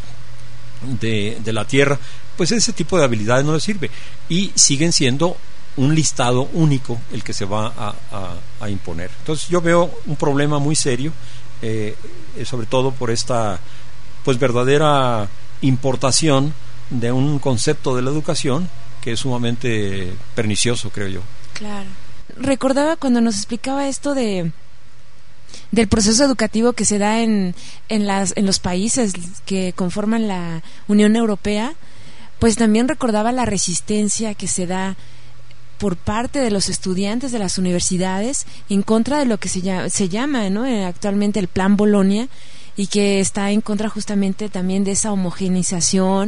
de, de la tierra, pues ese tipo de habilidades no les sirve, y siguen siendo un listado único el que se va a, a, a imponer. Entonces yo veo un problema muy serio, eh, sobre todo por esta pues verdadera importación de un concepto de la educación que es sumamente pernicioso, creo yo. Claro. Recordaba cuando nos explicaba esto de del proceso educativo que se da en en las en los países que conforman la Unión Europea, pues también recordaba la resistencia que se da por parte de los estudiantes de las universidades en contra de lo que se llama, se llama ¿no? actualmente el Plan Bolonia, y que está en contra justamente también de esa homogeneización,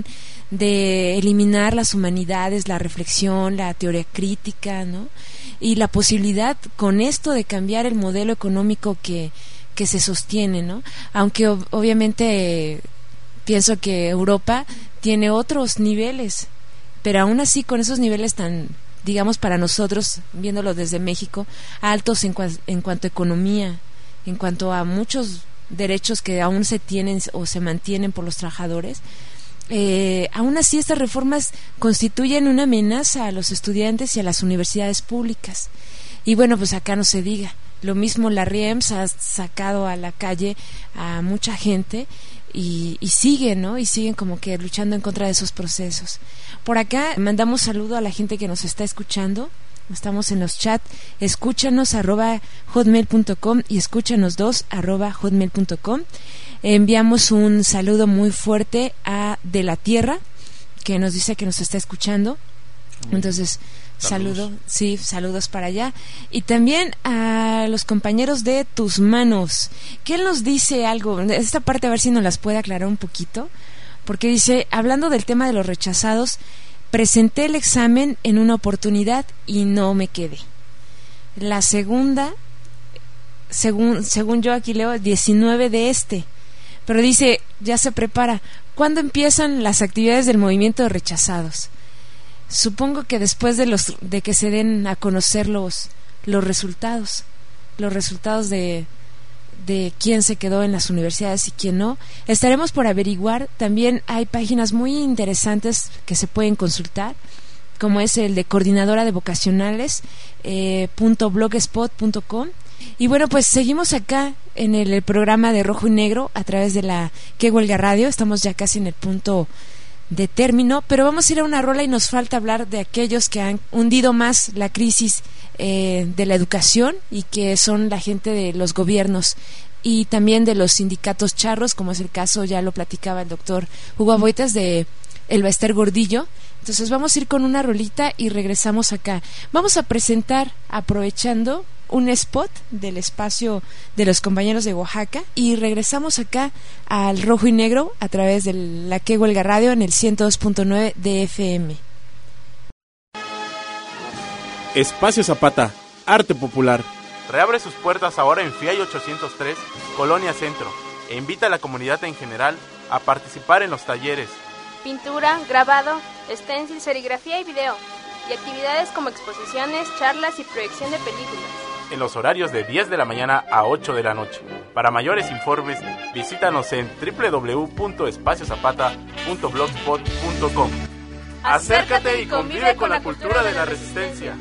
de eliminar las humanidades, la reflexión, la teoría crítica, ¿no? Y la posibilidad con esto de cambiar el modelo económico que, que se sostiene, ¿no? Aunque ob- obviamente eh, pienso que Europa tiene otros niveles, pero aún así con esos niveles tan, digamos para nosotros, viéndolo desde México, altos en, cua- en cuanto a economía, en cuanto a muchos derechos que aún se tienen o se mantienen por los trabajadores, eh, aún así estas reformas constituyen una amenaza a los estudiantes y a las universidades públicas. Y bueno, pues acá no se diga, lo mismo la R I E M S ha sacado a la calle a mucha gente y, y siguen, ¿no? Y siguen como que luchando en contra de esos procesos. Por acá mandamos saludo a la gente que nos está escuchando. Estamos en los chats, escúchanos arroba hotmail punto com y escúchanos dos arroba hotmail punto com. Enviamos un saludo muy fuerte a De la Tierra, que nos dice que nos está escuchando. Entonces, saludos. saludo, sí, saludos para allá. Y también a los compañeros de Tus Manos, que él nos dice algo, esta parte a ver si nos las puede aclarar un poquito, porque dice, hablando del tema de los rechazados, presenté el examen en una oportunidad y no me quedé. La segunda, según según yo aquí leo, diecinueve de este. Pero dice, ya se prepara. ¿Cuándo empiezan las actividades del movimiento de rechazados? Supongo que después de los de que se den a conocer los los resultados, los resultados de de quién se quedó en las universidades y quién no. Estaremos por averiguar. También hay páginas muy interesantes que se pueden consultar, como es el de Coordinadora de Vocacionales eh, punto blogspot punto com, Y bueno, pues seguimos acá en el, el programa de Rojo y Negro a través de la Que Huelga Radio. Estamos ya casi en el punto de término, pero vamos a ir a una rola y nos falta hablar de aquellos que han hundido más la crisis eh, de la educación y que son la gente de los gobiernos y también de los sindicatos charros, como es el caso, ya lo platicaba el doctor Hugo Aboitas, de el Baester Gordillo. Entonces vamos a ir con una rolita y regresamos acá. Vamos a presentar, aprovechando, un spot del espacio de los compañeros de Oaxaca y regresamos acá al Rojo y Negro a través de la Que Huelga Radio en el ciento dos punto nueve de F M. Espacio Zapata, arte popular. Reabre sus puertas ahora en Fiay ochocientos tres, Colonia Centro, e invita a la comunidad en general a participar en los talleres pintura, grabado, stencil, serigrafía y video, y actividades como exposiciones, charlas y proyección de películas, en los horarios de diez de la mañana a ocho de la noche. Para mayores informes, visítanos en doble u doble u doble u punto espacio zapata punto blogspot punto com. Acércate y convive con la cultura de la resistencia.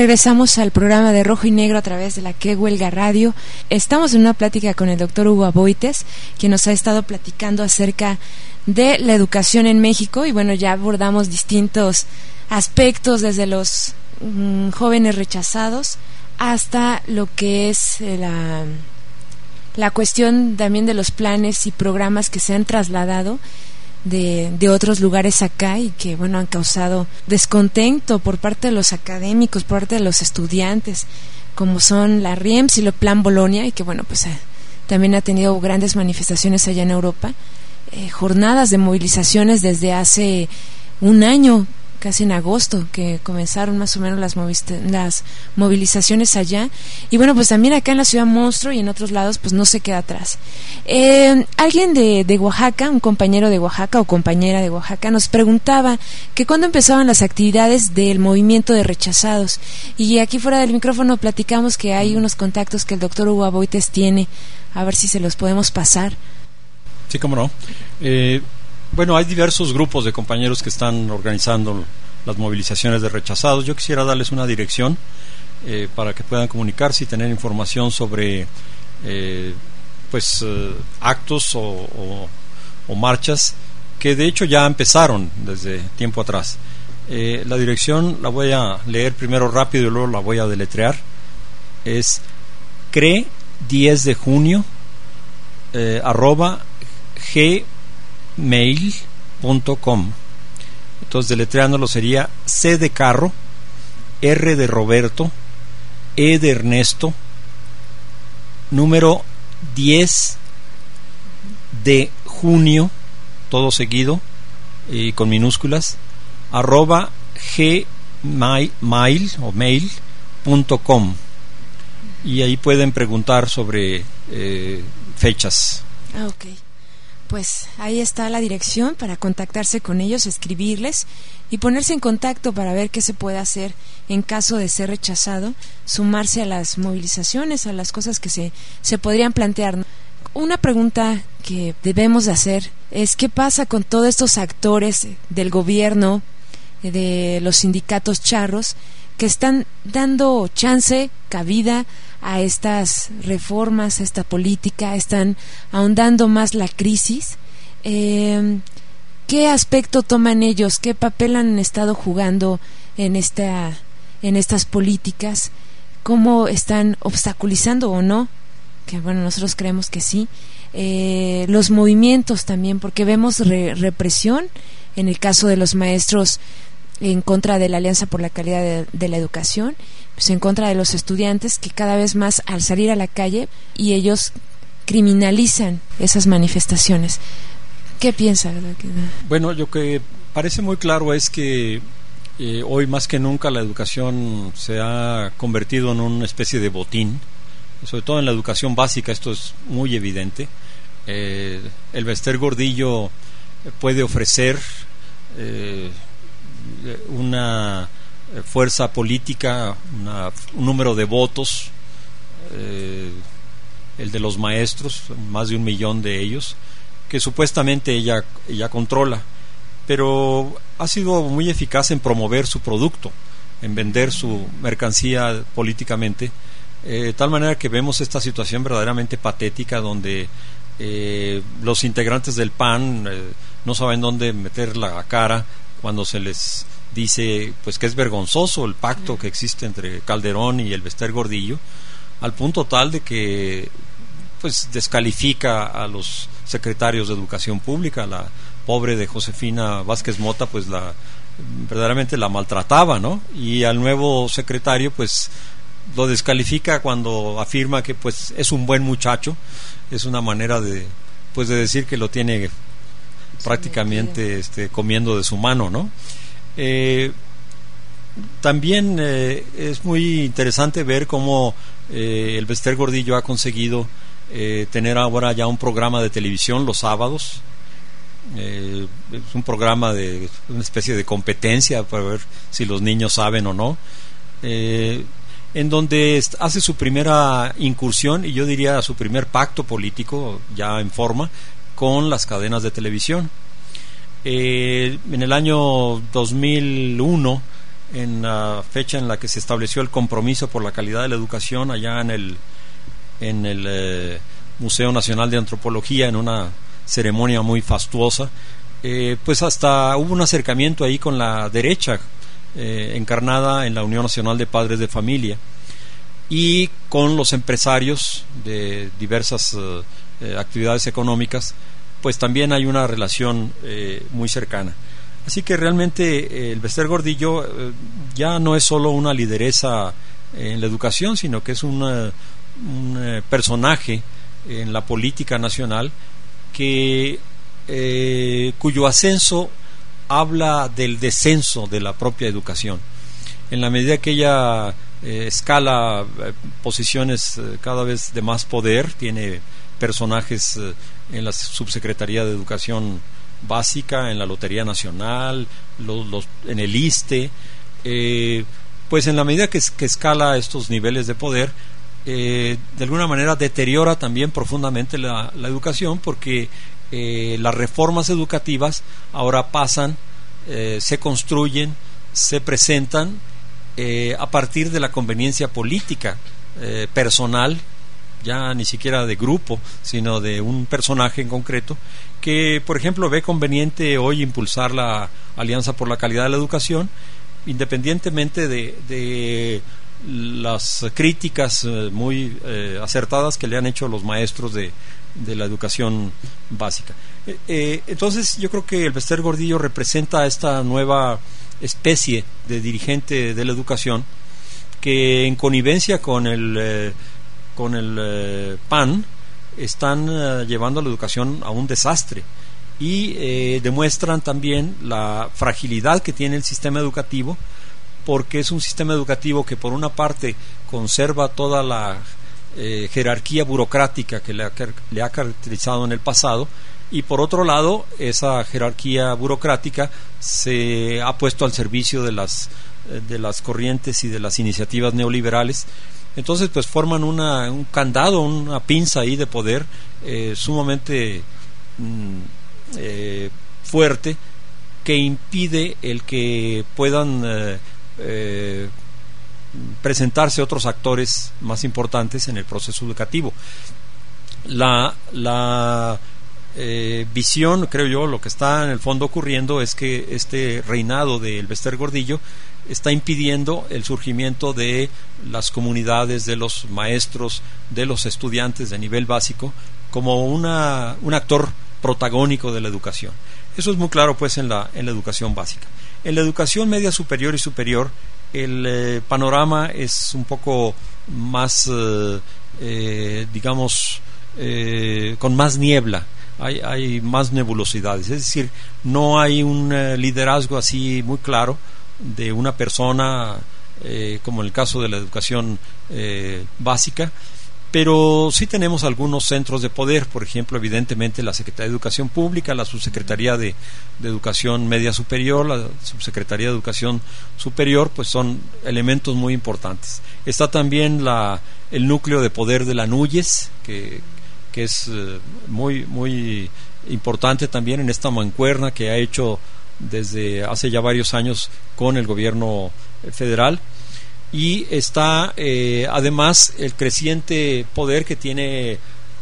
Regresamos al programa de Rojo y Negro a través de la Que Huelga Radio. Estamos en una plática con el doctor Hugo Aboites, quien nos ha estado platicando acerca de la educación en México, y bueno, ya abordamos distintos aspectos desde los mmm, jóvenes rechazados hasta lo que es la, la cuestión también de los planes y programas que se han trasladado De, de otros lugares acá y que bueno han causado descontento por parte de los académicos, por parte de los estudiantes, como son la R I E M S y el Plan Bolonia, y que bueno pues eh, también ha tenido grandes manifestaciones allá en Europa, eh, jornadas de movilizaciones desde hace un año, casi en agosto, que comenzaron más o menos las, las movilizaciones allá, y bueno pues también acá en la ciudad monstruo y en otros lados pues no se queda atrás. Eh, alguien de, de Oaxaca, un compañero de Oaxaca o compañera de Oaxaca, nos preguntaba que cuándo empezaban las actividades del movimiento de rechazados, y aquí fuera del micrófono platicamos que hay unos contactos que el doctor Hugo Aboites tiene, a ver si se los podemos pasar. Sí, cómo no. Eh, bueno, hay diversos grupos de compañeros que están organizando las movilizaciones de rechazados. Yo quisiera darles una dirección eh, para que puedan comunicarse y tener información sobre eh, pues eh, actos o, o, o marchas que de hecho ya empezaron desde tiempo atrás. Eh, la dirección la voy a leer primero rápido y luego la voy a deletrear. Es C R E diez de junio eh, arroba g mail punto com. Entonces deletreándolo sería C de carro, R de Roberto, E de Ernesto, número diez de junio, todo seguido y con minúsculas, arroba gmail o mail punto com, y ahí pueden preguntar sobre eh, fechas. Ah, ok. Pues ahí está la dirección para contactarse con ellos, escribirles y ponerse en contacto para ver qué se puede hacer en caso de ser rechazado, sumarse a las movilizaciones, a las cosas que se, se podrían plantear. Una pregunta que debemos de hacer es qué pasa con todos estos actores del gobierno, de los sindicatos charros, que están dando chance, cabida a estas reformas, a esta política, están ahondando más la crisis. Eh, ¿Qué aspecto toman ellos? ¿Qué papel han estado jugando en esta, en estas políticas? ¿Cómo están obstaculizando o no? Que bueno, nosotros creemos que sí. Eh, los movimientos también, porque vemos re- represión en el caso de los maestros en contra de la Alianza por la Calidad de, de la Educación, pues en contra de los estudiantes que cada vez más al salir a la calle y ellos criminalizan esas manifestaciones. ¿Qué piensa? Bueno, lo que parece muy claro es que eh, hoy más que nunca la educación se ha convertido en una especie de botín, sobre todo en la educación básica esto es muy evidente. Eh, el Bester Gordillo puede ofrecer eh, una fuerza política, una, un número de votos, eh, el de los maestros, más de un millón de ellos, que supuestamente ella, ella controla, pero ha sido muy eficaz en promover su producto, en vender su mercancía políticamente, eh, de tal manera que vemos esta situación verdaderamente patética donde eh, los integrantes del P A N eh, no saben dónde meter la cara cuando se les dice pues que es vergonzoso el pacto que existe entre Calderón y el Bester Gordillo, al punto tal de que pues descalifica a los secretarios de Educación Pública. La pobre de Josefina Vázquez Mota pues la verdaderamente la maltrataba, ¿no? Y al nuevo secretario pues lo descalifica cuando afirma que pues es un buen muchacho. Es una manera de pues de decir que lo tiene prácticamente este, comiendo de su mano, ¿no? Eh, también eh, es muy interesante ver cómo eh, el Bester Gordillo ha conseguido eh, tener ahora ya un programa de televisión los sábados. Eh, es un programa de una especie de competencia para ver si los niños saben o no, eh, en donde hace su primera incursión y yo diría su primer pacto político ya en forma con las cadenas de televisión. Eh, en el año dos mil uno en la fecha en la que se estableció el compromiso por la calidad de la educación allá en el en el eh, Museo Nacional de Antropología, en una ceremonia muy fastuosa, eh, pues hasta hubo un acercamiento ahí con la derecha eh, encarnada en la Unión Nacional de Padres de Familia y con los empresarios de diversas eh, eh, actividades económicas, pues también hay una relación eh, muy cercana. Así que realmente eh, el Bester Gordillo eh, ya no es solo una lideresa en la educación, sino que es una, un eh, personaje en la política nacional que eh, cuyo ascenso habla del descenso de la propia educación. En la medida que ella eh, escala eh, posiciones eh, cada vez de más poder, tiene personajes eh, en la Subsecretaría de Educación Básica, en la Lotería Nacional, los, los, en el ISSSTE, eh, pues en la medida que, que escala estos niveles de poder, eh, de alguna manera deteriora también profundamente la, la educación, porque eh, las reformas educativas ahora pasan, eh, se construyen, se presentan eh, a partir de la conveniencia política eh, personal, ya ni siquiera de grupo, sino de un personaje en concreto, que por ejemplo ve conveniente hoy impulsar la Alianza por la Calidad de la Educación, independientemente de, de las críticas eh, muy eh, acertadas que le han hecho los maestros de, de la educación básica. Eh, eh, entonces yo creo que el Bester Gordillo representa esta nueva especie de dirigente de la educación que, en connivencia con el eh, con el eh, P A N, están eh, llevando la educación a un desastre y eh, demuestran también la fragilidad que tiene el sistema educativo, porque es un sistema educativo que por una parte conserva toda la eh, jerarquía burocrática que le ha, le ha caracterizado en el pasado, y por otro lado esa jerarquía burocrática se ha puesto al servicio de las, de las corrientes y de las iniciativas neoliberales. Entonces pues forman una, un candado, una pinza ahí de poder eh, sumamente mm, eh, fuerte, que impide el que puedan eh, eh, presentarse otros actores más importantes en el proceso educativo. La, la eh, visión, creo yo, lo que está en el fondo ocurriendo es que este reinado del Bester Gordillo está impidiendo el surgimiento de las comunidades, de los maestros, de los estudiantes de nivel básico como una, un actor protagónico de la educación. Eso es muy claro pues en la, en la educación básica. En la educación media superior y superior el eh, panorama es un poco más eh, eh, digamos eh, con más niebla. Hay, hay más nebulosidades, es decir, no hay un eh, liderazgo así muy claro de una persona, eh, como en el caso de la educación eh, básica, pero sí tenemos algunos centros de poder. Por ejemplo, evidentemente la Secretaría de Educación Pública, la Subsecretaría de, de Educación Media Superior, la Subsecretaría de Educación Superior, pues son elementos muy importantes. Está también la, el núcleo de poder de la NUYES, que, que es eh, muy, muy importante también en esta mancuerna que ha hecho desde hace ya varios años con el gobierno federal. Y está eh, además el creciente poder que tiene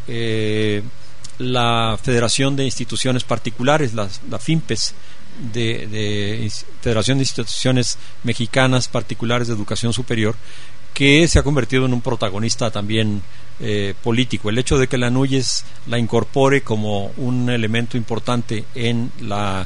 eh, la Federación de Instituciones Particulares, la, la FIMPES, de, de Federación de Instituciones Mexicanas Particulares de Educación Superior, que se ha convertido en un protagonista también eh, político. El hecho de que la NUYES la incorpore como un elemento importante en la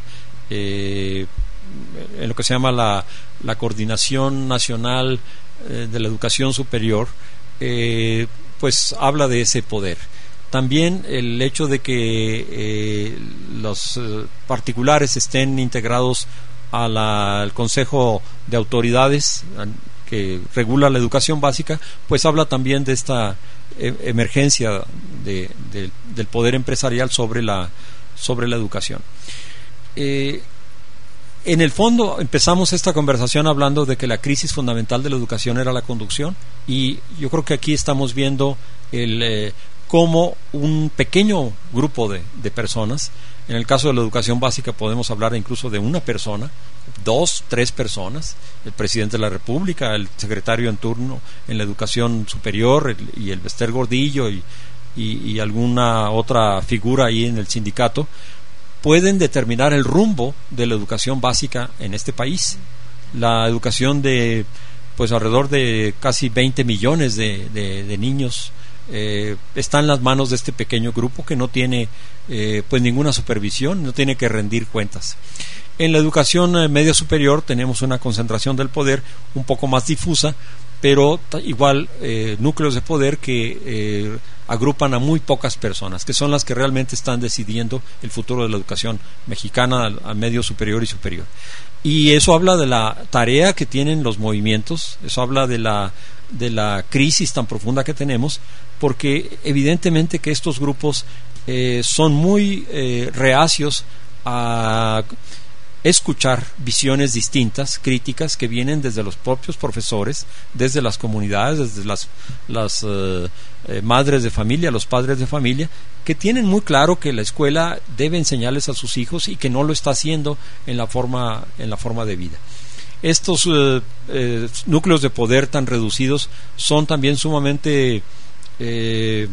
eh, en lo que se llama la, la Coordinación Nacional eh, de la Educación Superior, eh, pues habla de ese poder. También el hecho de que eh, los eh, particulares estén integrados a la, al Consejo de Autoridades que regula la educación básica, pues habla también de esta eh, emergencia de, de, del poder empresarial sobre la, sobre la educación. Eh, En el fondo empezamos esta conversación hablando de que la crisis fundamental de la educación era la conducción, y yo creo que aquí estamos viendo el, eh, como un pequeño grupo de, de personas. En el caso de la educación básica podemos hablar incluso de una persona, dos, tres personas, el presidente de la República, el secretario en turno en la educación superior, el, y el Bester Gordillo y, y, y alguna otra figura ahí en el sindicato, pueden determinar el rumbo de la educación básica en este país. La educación de pues alrededor de casi veinte millones de, de, de niños eh, está en las manos de este pequeño grupo que no tiene eh, pues ninguna supervisión, no tiene que rendir cuentas. En la educación eh, media superior tenemos una concentración del poder un poco más difusa, pero t- igual eh, núcleos de poder que eh, agrupan a muy pocas personas, que son las que realmente están decidiendo el futuro de la educación mexicana al, al medio superior y superior. Y eso habla de la tarea que tienen los movimientos, eso habla de la, de la crisis tan profunda que tenemos, porque evidentemente que estos grupos eh, son muy eh, reacios a escuchar visiones distintas, críticas, que vienen desde los propios profesores, desde las comunidades, desde las, las eh, eh, madres de familia, los padres de familia, que tienen muy claro que la escuela debe enseñarles a sus hijos y que no lo está haciendo en la forma, en la forma de vida. Estos eh, eh, núcleos de poder tan reducidos son también sumamente eh,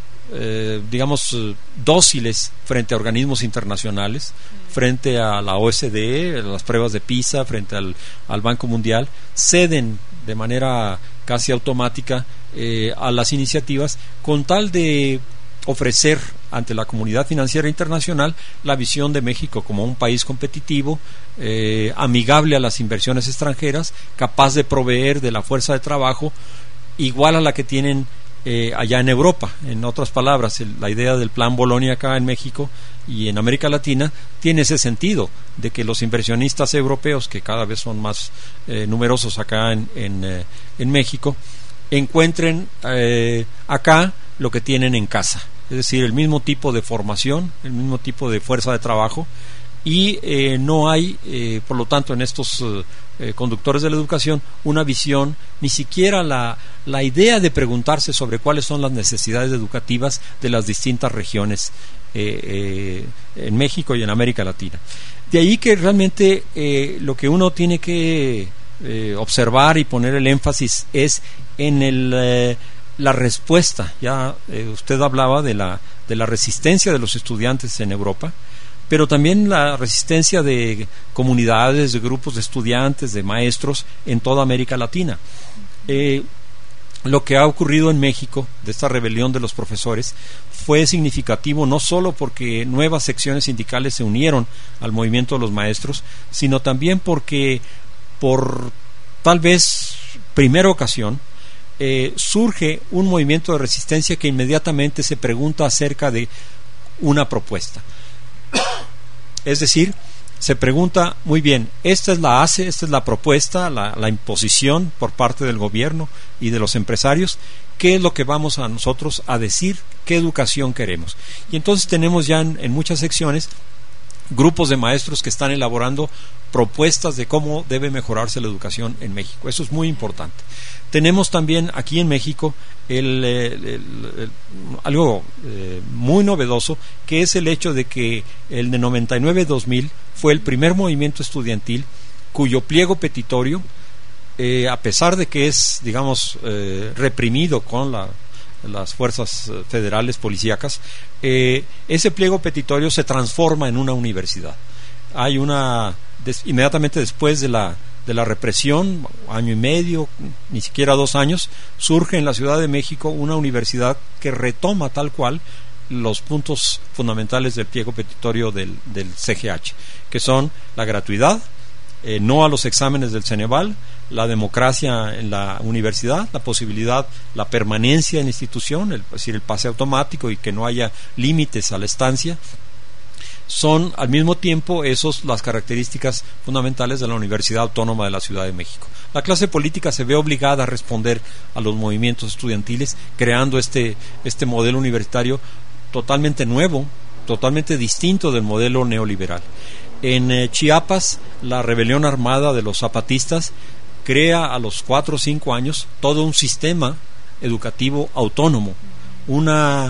Eh, digamos eh, dóciles frente a organismos internacionales, frente a la O E C D, a las pruebas de PISA, frente al, al Banco Mundial, ceden de manera casi automática eh, a las iniciativas con tal de ofrecer ante la comunidad financiera internacional la visión de México como un país competitivo, eh, amigable a las inversiones extranjeras, capaz de proveer de la fuerza de trabajo igual a la que tienen Eh, allá en Europa. En otras palabras, el, la idea del plan Bolonia acá en México y en América Latina tiene ese sentido de que los inversionistas europeos, que cada vez son más eh, numerosos acá en, en, eh, en México, encuentren eh, acá lo que tienen en casa, es decir, el mismo tipo de formación, el mismo tipo de fuerza de trabajo, y eh, no hay, eh, por lo tanto, en estos eh, conductores de la educación una visión, ni siquiera la, la idea de preguntarse sobre cuáles son las necesidades educativas de las distintas regiones eh, eh, en México y en América Latina. De ahí que realmente eh, lo que uno tiene que eh, observar y poner el énfasis es en el, eh, la respuesta. Ya eh, usted hablaba de la, de la resistencia de los estudiantes en Europa, pero también la resistencia de comunidades, de grupos de estudiantes, de maestros en toda América Latina. Eh, lo que ha ocurrido en México, de esta rebelión de los profesores, fue significativo no solo porque nuevas secciones sindicales se unieron al movimiento de los maestros, sino también porque por tal vez primera ocasión eh, surge un movimiento de resistencia que inmediatamente se pregunta acerca de una propuesta. Es decir, se pregunta, muy bien, esta es la A C E, esta es la propuesta, la, la imposición por parte del gobierno y de los empresarios, ¿qué es lo que vamos a nosotros a decir? ¿Qué educación queremos? Y entonces tenemos ya en, en muchas secciones grupos de maestros que están elaborando propuestas de cómo debe mejorarse la educación en México. Eso es muy importante. Tenemos también aquí en México el, el, el, el, algo eh, muy novedoso, que es el hecho de que el de noventa y nueve dos mil fue el primer movimiento estudiantil cuyo pliego petitorio, eh, a pesar de que es, digamos, eh, reprimido con la, las fuerzas federales policíacas, eh, ese pliego petitorio se transforma en una universidad. Hay una, des, inmediatamente después de la de la represión, año y medio, ni siquiera dos años, surge en la Ciudad de México una universidad que retoma tal cual los puntos fundamentales del pliego petitorio del, del C G H, que son la gratuidad, eh, no a los exámenes del Ceneval, la democracia en la universidad, la posibilidad, la permanencia en la institución, el, es decir, el pase automático y que no haya límites a la estancia. Son al mismo tiempo esos las características fundamentales de la Universidad Autónoma de la Ciudad de México. La clase política se ve obligada a responder a los movimientos estudiantiles, creando este, este modelo universitario totalmente nuevo, totalmente distinto del modelo neoliberal. En eh, Chiapas, la rebelión armada de los zapatistas crea a los cuatro o cinco años todo un sistema educativo autónomo, una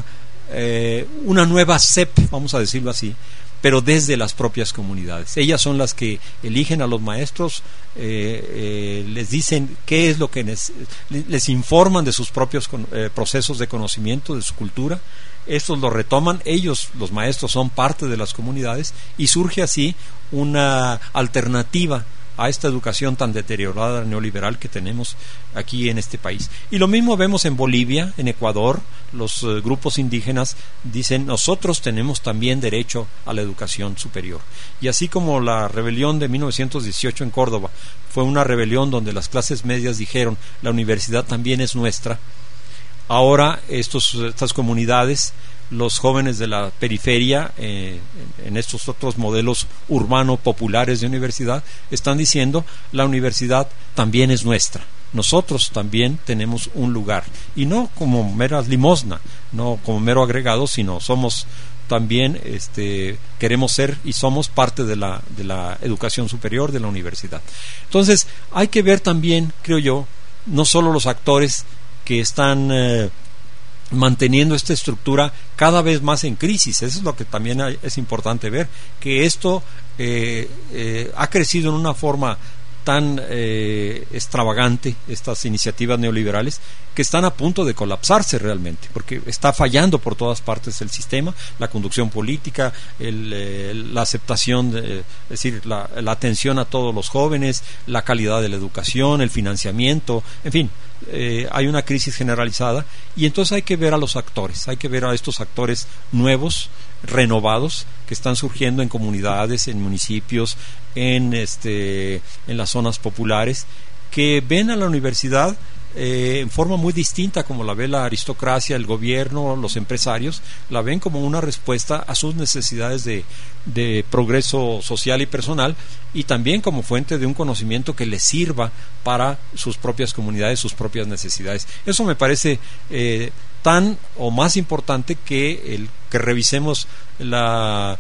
eh, una nueva C E P, vamos a decirlo así, pero desde las propias comunidades. Ellas son las que eligen a los maestros, eh, eh, les dicen qué es lo que les, les informan de sus propios eh, procesos de conocimiento, de su cultura. Estos lo retoman, ellos, los maestros, son parte de las comunidades, y surge así una alternativa a esta educación tan deteriorada neoliberal que tenemos aquí en este país. Y lo mismo vemos en Bolivia, en Ecuador. Los eh, grupos indígenas dicen: nosotros tenemos también derecho a la educación superior. Y así como la rebelión de mil novecientos dieciocho en Córdoba fue una rebelión donde las clases medias dijeron: la universidad también es nuestra, ahora estos, estas comunidades, los jóvenes de la periferia, eh, en estos otros modelos urbano populares de universidad, están diciendo: la universidad también es nuestra, nosotros también tenemos un lugar, y no como mera limosna, no como mero agregado, sino somos también, este, queremos ser y somos parte de la, de la educación superior, de la universidad. Entonces hay que ver también, creo yo, no solo los actores que están eh, manteniendo esta estructura cada vez más en crisis. Eso es lo que también hay, es importante ver, que esto eh, eh, ha crecido en una forma tan eh, extravagante, estas iniciativas neoliberales, que están a punto de colapsarse realmente, porque está fallando por todas partes el sistema, la conducción política, el, eh, la aceptación, de, es decir, la, la atención a todos los jóvenes, la calidad de la educación, el financiamiento, en fin. Eh, hay una crisis generalizada, y entonces hay que ver a los actores, hay que ver a estos actores nuevos, renovados, que están surgiendo en comunidades, en municipios, en, este, en las zonas populares, que ven a la universidad eh, en forma muy distinta como la ve la aristocracia, el gobierno, los empresarios. La ven como una respuesta a sus necesidades de, de progreso social y personal, y también como fuente de un conocimiento que les sirva para sus propias comunidades, sus propias necesidades. Eso me parece eh, tan o más importante que el que revisemos la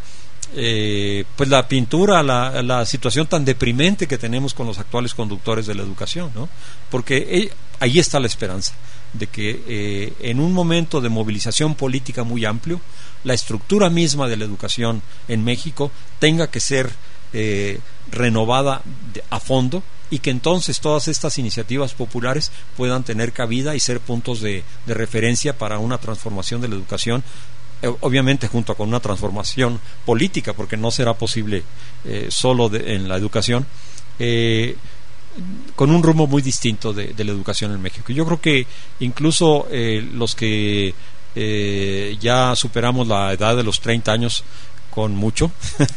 eh, pues la pintura, la, la situación tan deprimente que tenemos con los actuales conductores de la educación, ¿no? Porque eh, ahí está la esperanza de que eh, en un momento de movilización política muy amplio, la estructura misma de la educación en México tenga que ser eh, renovada de, a fondo, y que entonces todas estas iniciativas populares puedan tener cabida y ser puntos de, de referencia para una transformación de la educación, eh, obviamente junto con una transformación política, porque no será posible eh, solo de, en la educación, eh, con un rumbo muy distinto de, de la educación en México. Yo creo que incluso eh, los que eh, ya superamos la edad de los treinta años con mucho,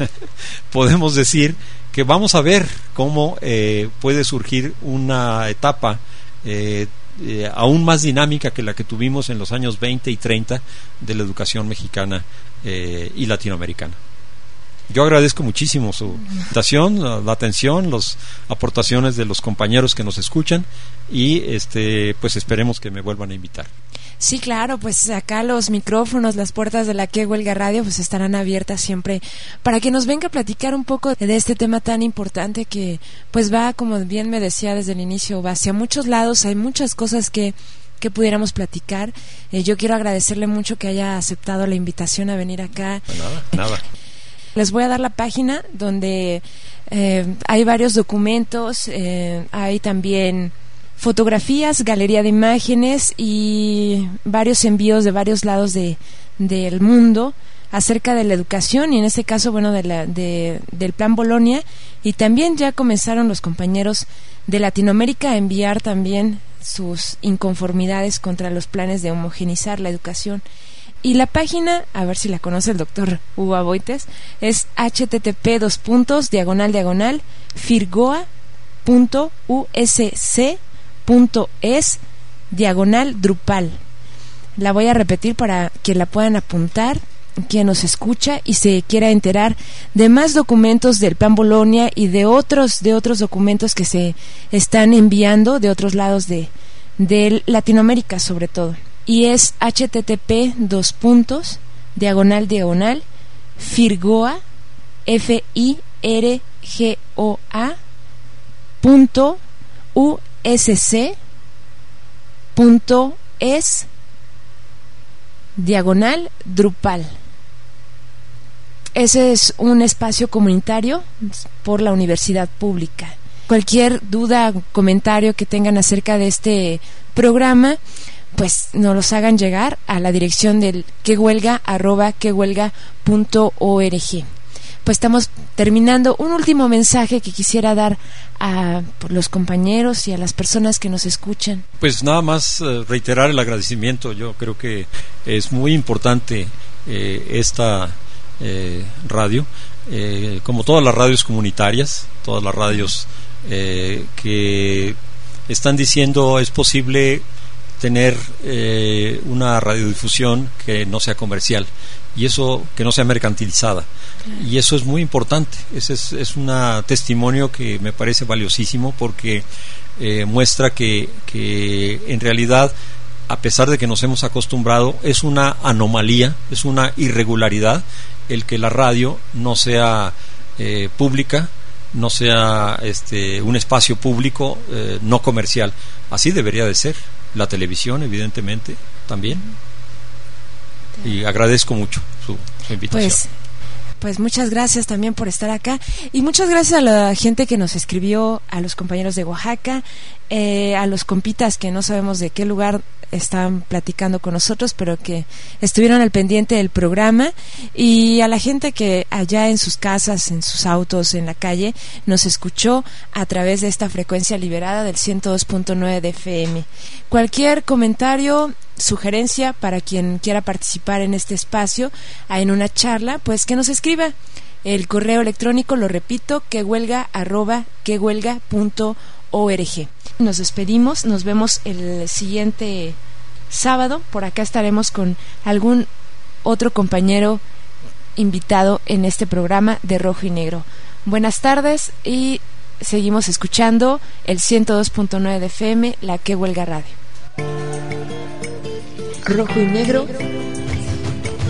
podemos decir que vamos a ver cómo eh, puede surgir una etapa eh, eh, aún más dinámica que la que tuvimos en los años veinte y treinta de la educación mexicana eh, y latinoamericana. Yo agradezco muchísimo su invitación, la, la atención, las aportaciones de los compañeros que nos escuchan, y este pues esperemos que me vuelvan a invitar. Sí, claro, pues acá los micrófonos, las puertas de la Que Huelga Radio pues estarán abiertas siempre para que nos venga a platicar un poco de este tema tan importante que pues va, como bien me decía desde el inicio, va hacia muchos lados, hay muchas cosas que que pudiéramos platicar. Eh, yo quiero agradecerle mucho que haya aceptado la invitación a venir acá. Nada, nada. Les voy a dar la página donde eh, hay varios documentos, eh, hay también fotografías, galería de imágenes y varios envíos de varios lados de del mundo acerca de la educación, y en este caso, bueno, de la, de, del Plan Bolonia, y también ya comenzaron los compañeros de Latinoamérica a enviar también sus inconformidades contra los planes de homogenizar la educación. Y la página, a ver si la conoce el doctor Hugo Aboites, es http dos puntos diagonal diagonal firgoa punto usc punto es diagonal Drupal. La voy a repetir para que la puedan apuntar, quien nos escucha y se quiera enterar de más documentos del Plan Bolonia y de otros de otros documentos que se están enviando de otros lados de, de Latinoamérica sobre todo. Y es http dos puntos diagonal diagonal firgoa f i r g o a punto usc punto es diagonal Drupal. Ese es un espacio comunitario por la universidad pública. Cualquier duda, comentario que tengan acerca de este programa, pues nos los hagan llegar a la dirección del quehuelga arroba quehuelga punto org. Pues estamos terminando. Un último mensaje que quisiera dar a los compañeros y a las personas que nos escuchan. Pues nada más eh, reiterar el agradecimiento. Yo creo que es muy importante eh, esta eh, radio, eh, como todas las radios comunitarias, todas las radios eh, que están diciendo es posible tener eh, una radiodifusión que no sea comercial y eso que no sea mercantilizada. Y eso es muy importante. Ese es, es un testimonio que me parece valiosísimo porque eh, muestra que, que en realidad, a pesar de que nos hemos acostumbrado, es una anomalía, es una irregularidad el que la radio no sea eh, pública, no sea este, un espacio público eh, no comercial. Así debería de ser. La televisión, evidentemente, también. Y agradezco mucho su, su invitación. Pues Pues muchas gracias también por estar acá y muchas gracias a la gente que nos escribió, a los compañeros de Oaxaca, eh, a los compitas que no sabemos de qué lugar están platicando con nosotros, pero que estuvieron al pendiente del programa, y a la gente que allá en sus casas, en sus autos, en la calle, nos escuchó a través de esta frecuencia liberada del ciento dos punto nueve de F M. Cualquier comentario, sugerencia para quien quiera participar en este espacio, en una charla, pues que nos escriba. El correo electrónico, lo repito, quehuelga arroba quehuelga punto org. Nos despedimos, nos vemos el siguiente sábado. Por acá estaremos con algún otro compañero invitado en este programa de Rojo y Negro. Buenas tardes y seguimos escuchando el ciento dos punto nueve de F M, la Quehuelga Radio. Rojo y Negro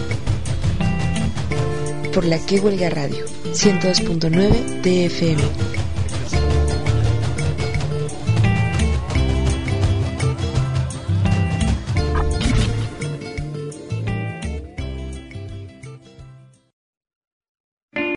por la Quehuelga Radio, ciento dos punto nueve de F M.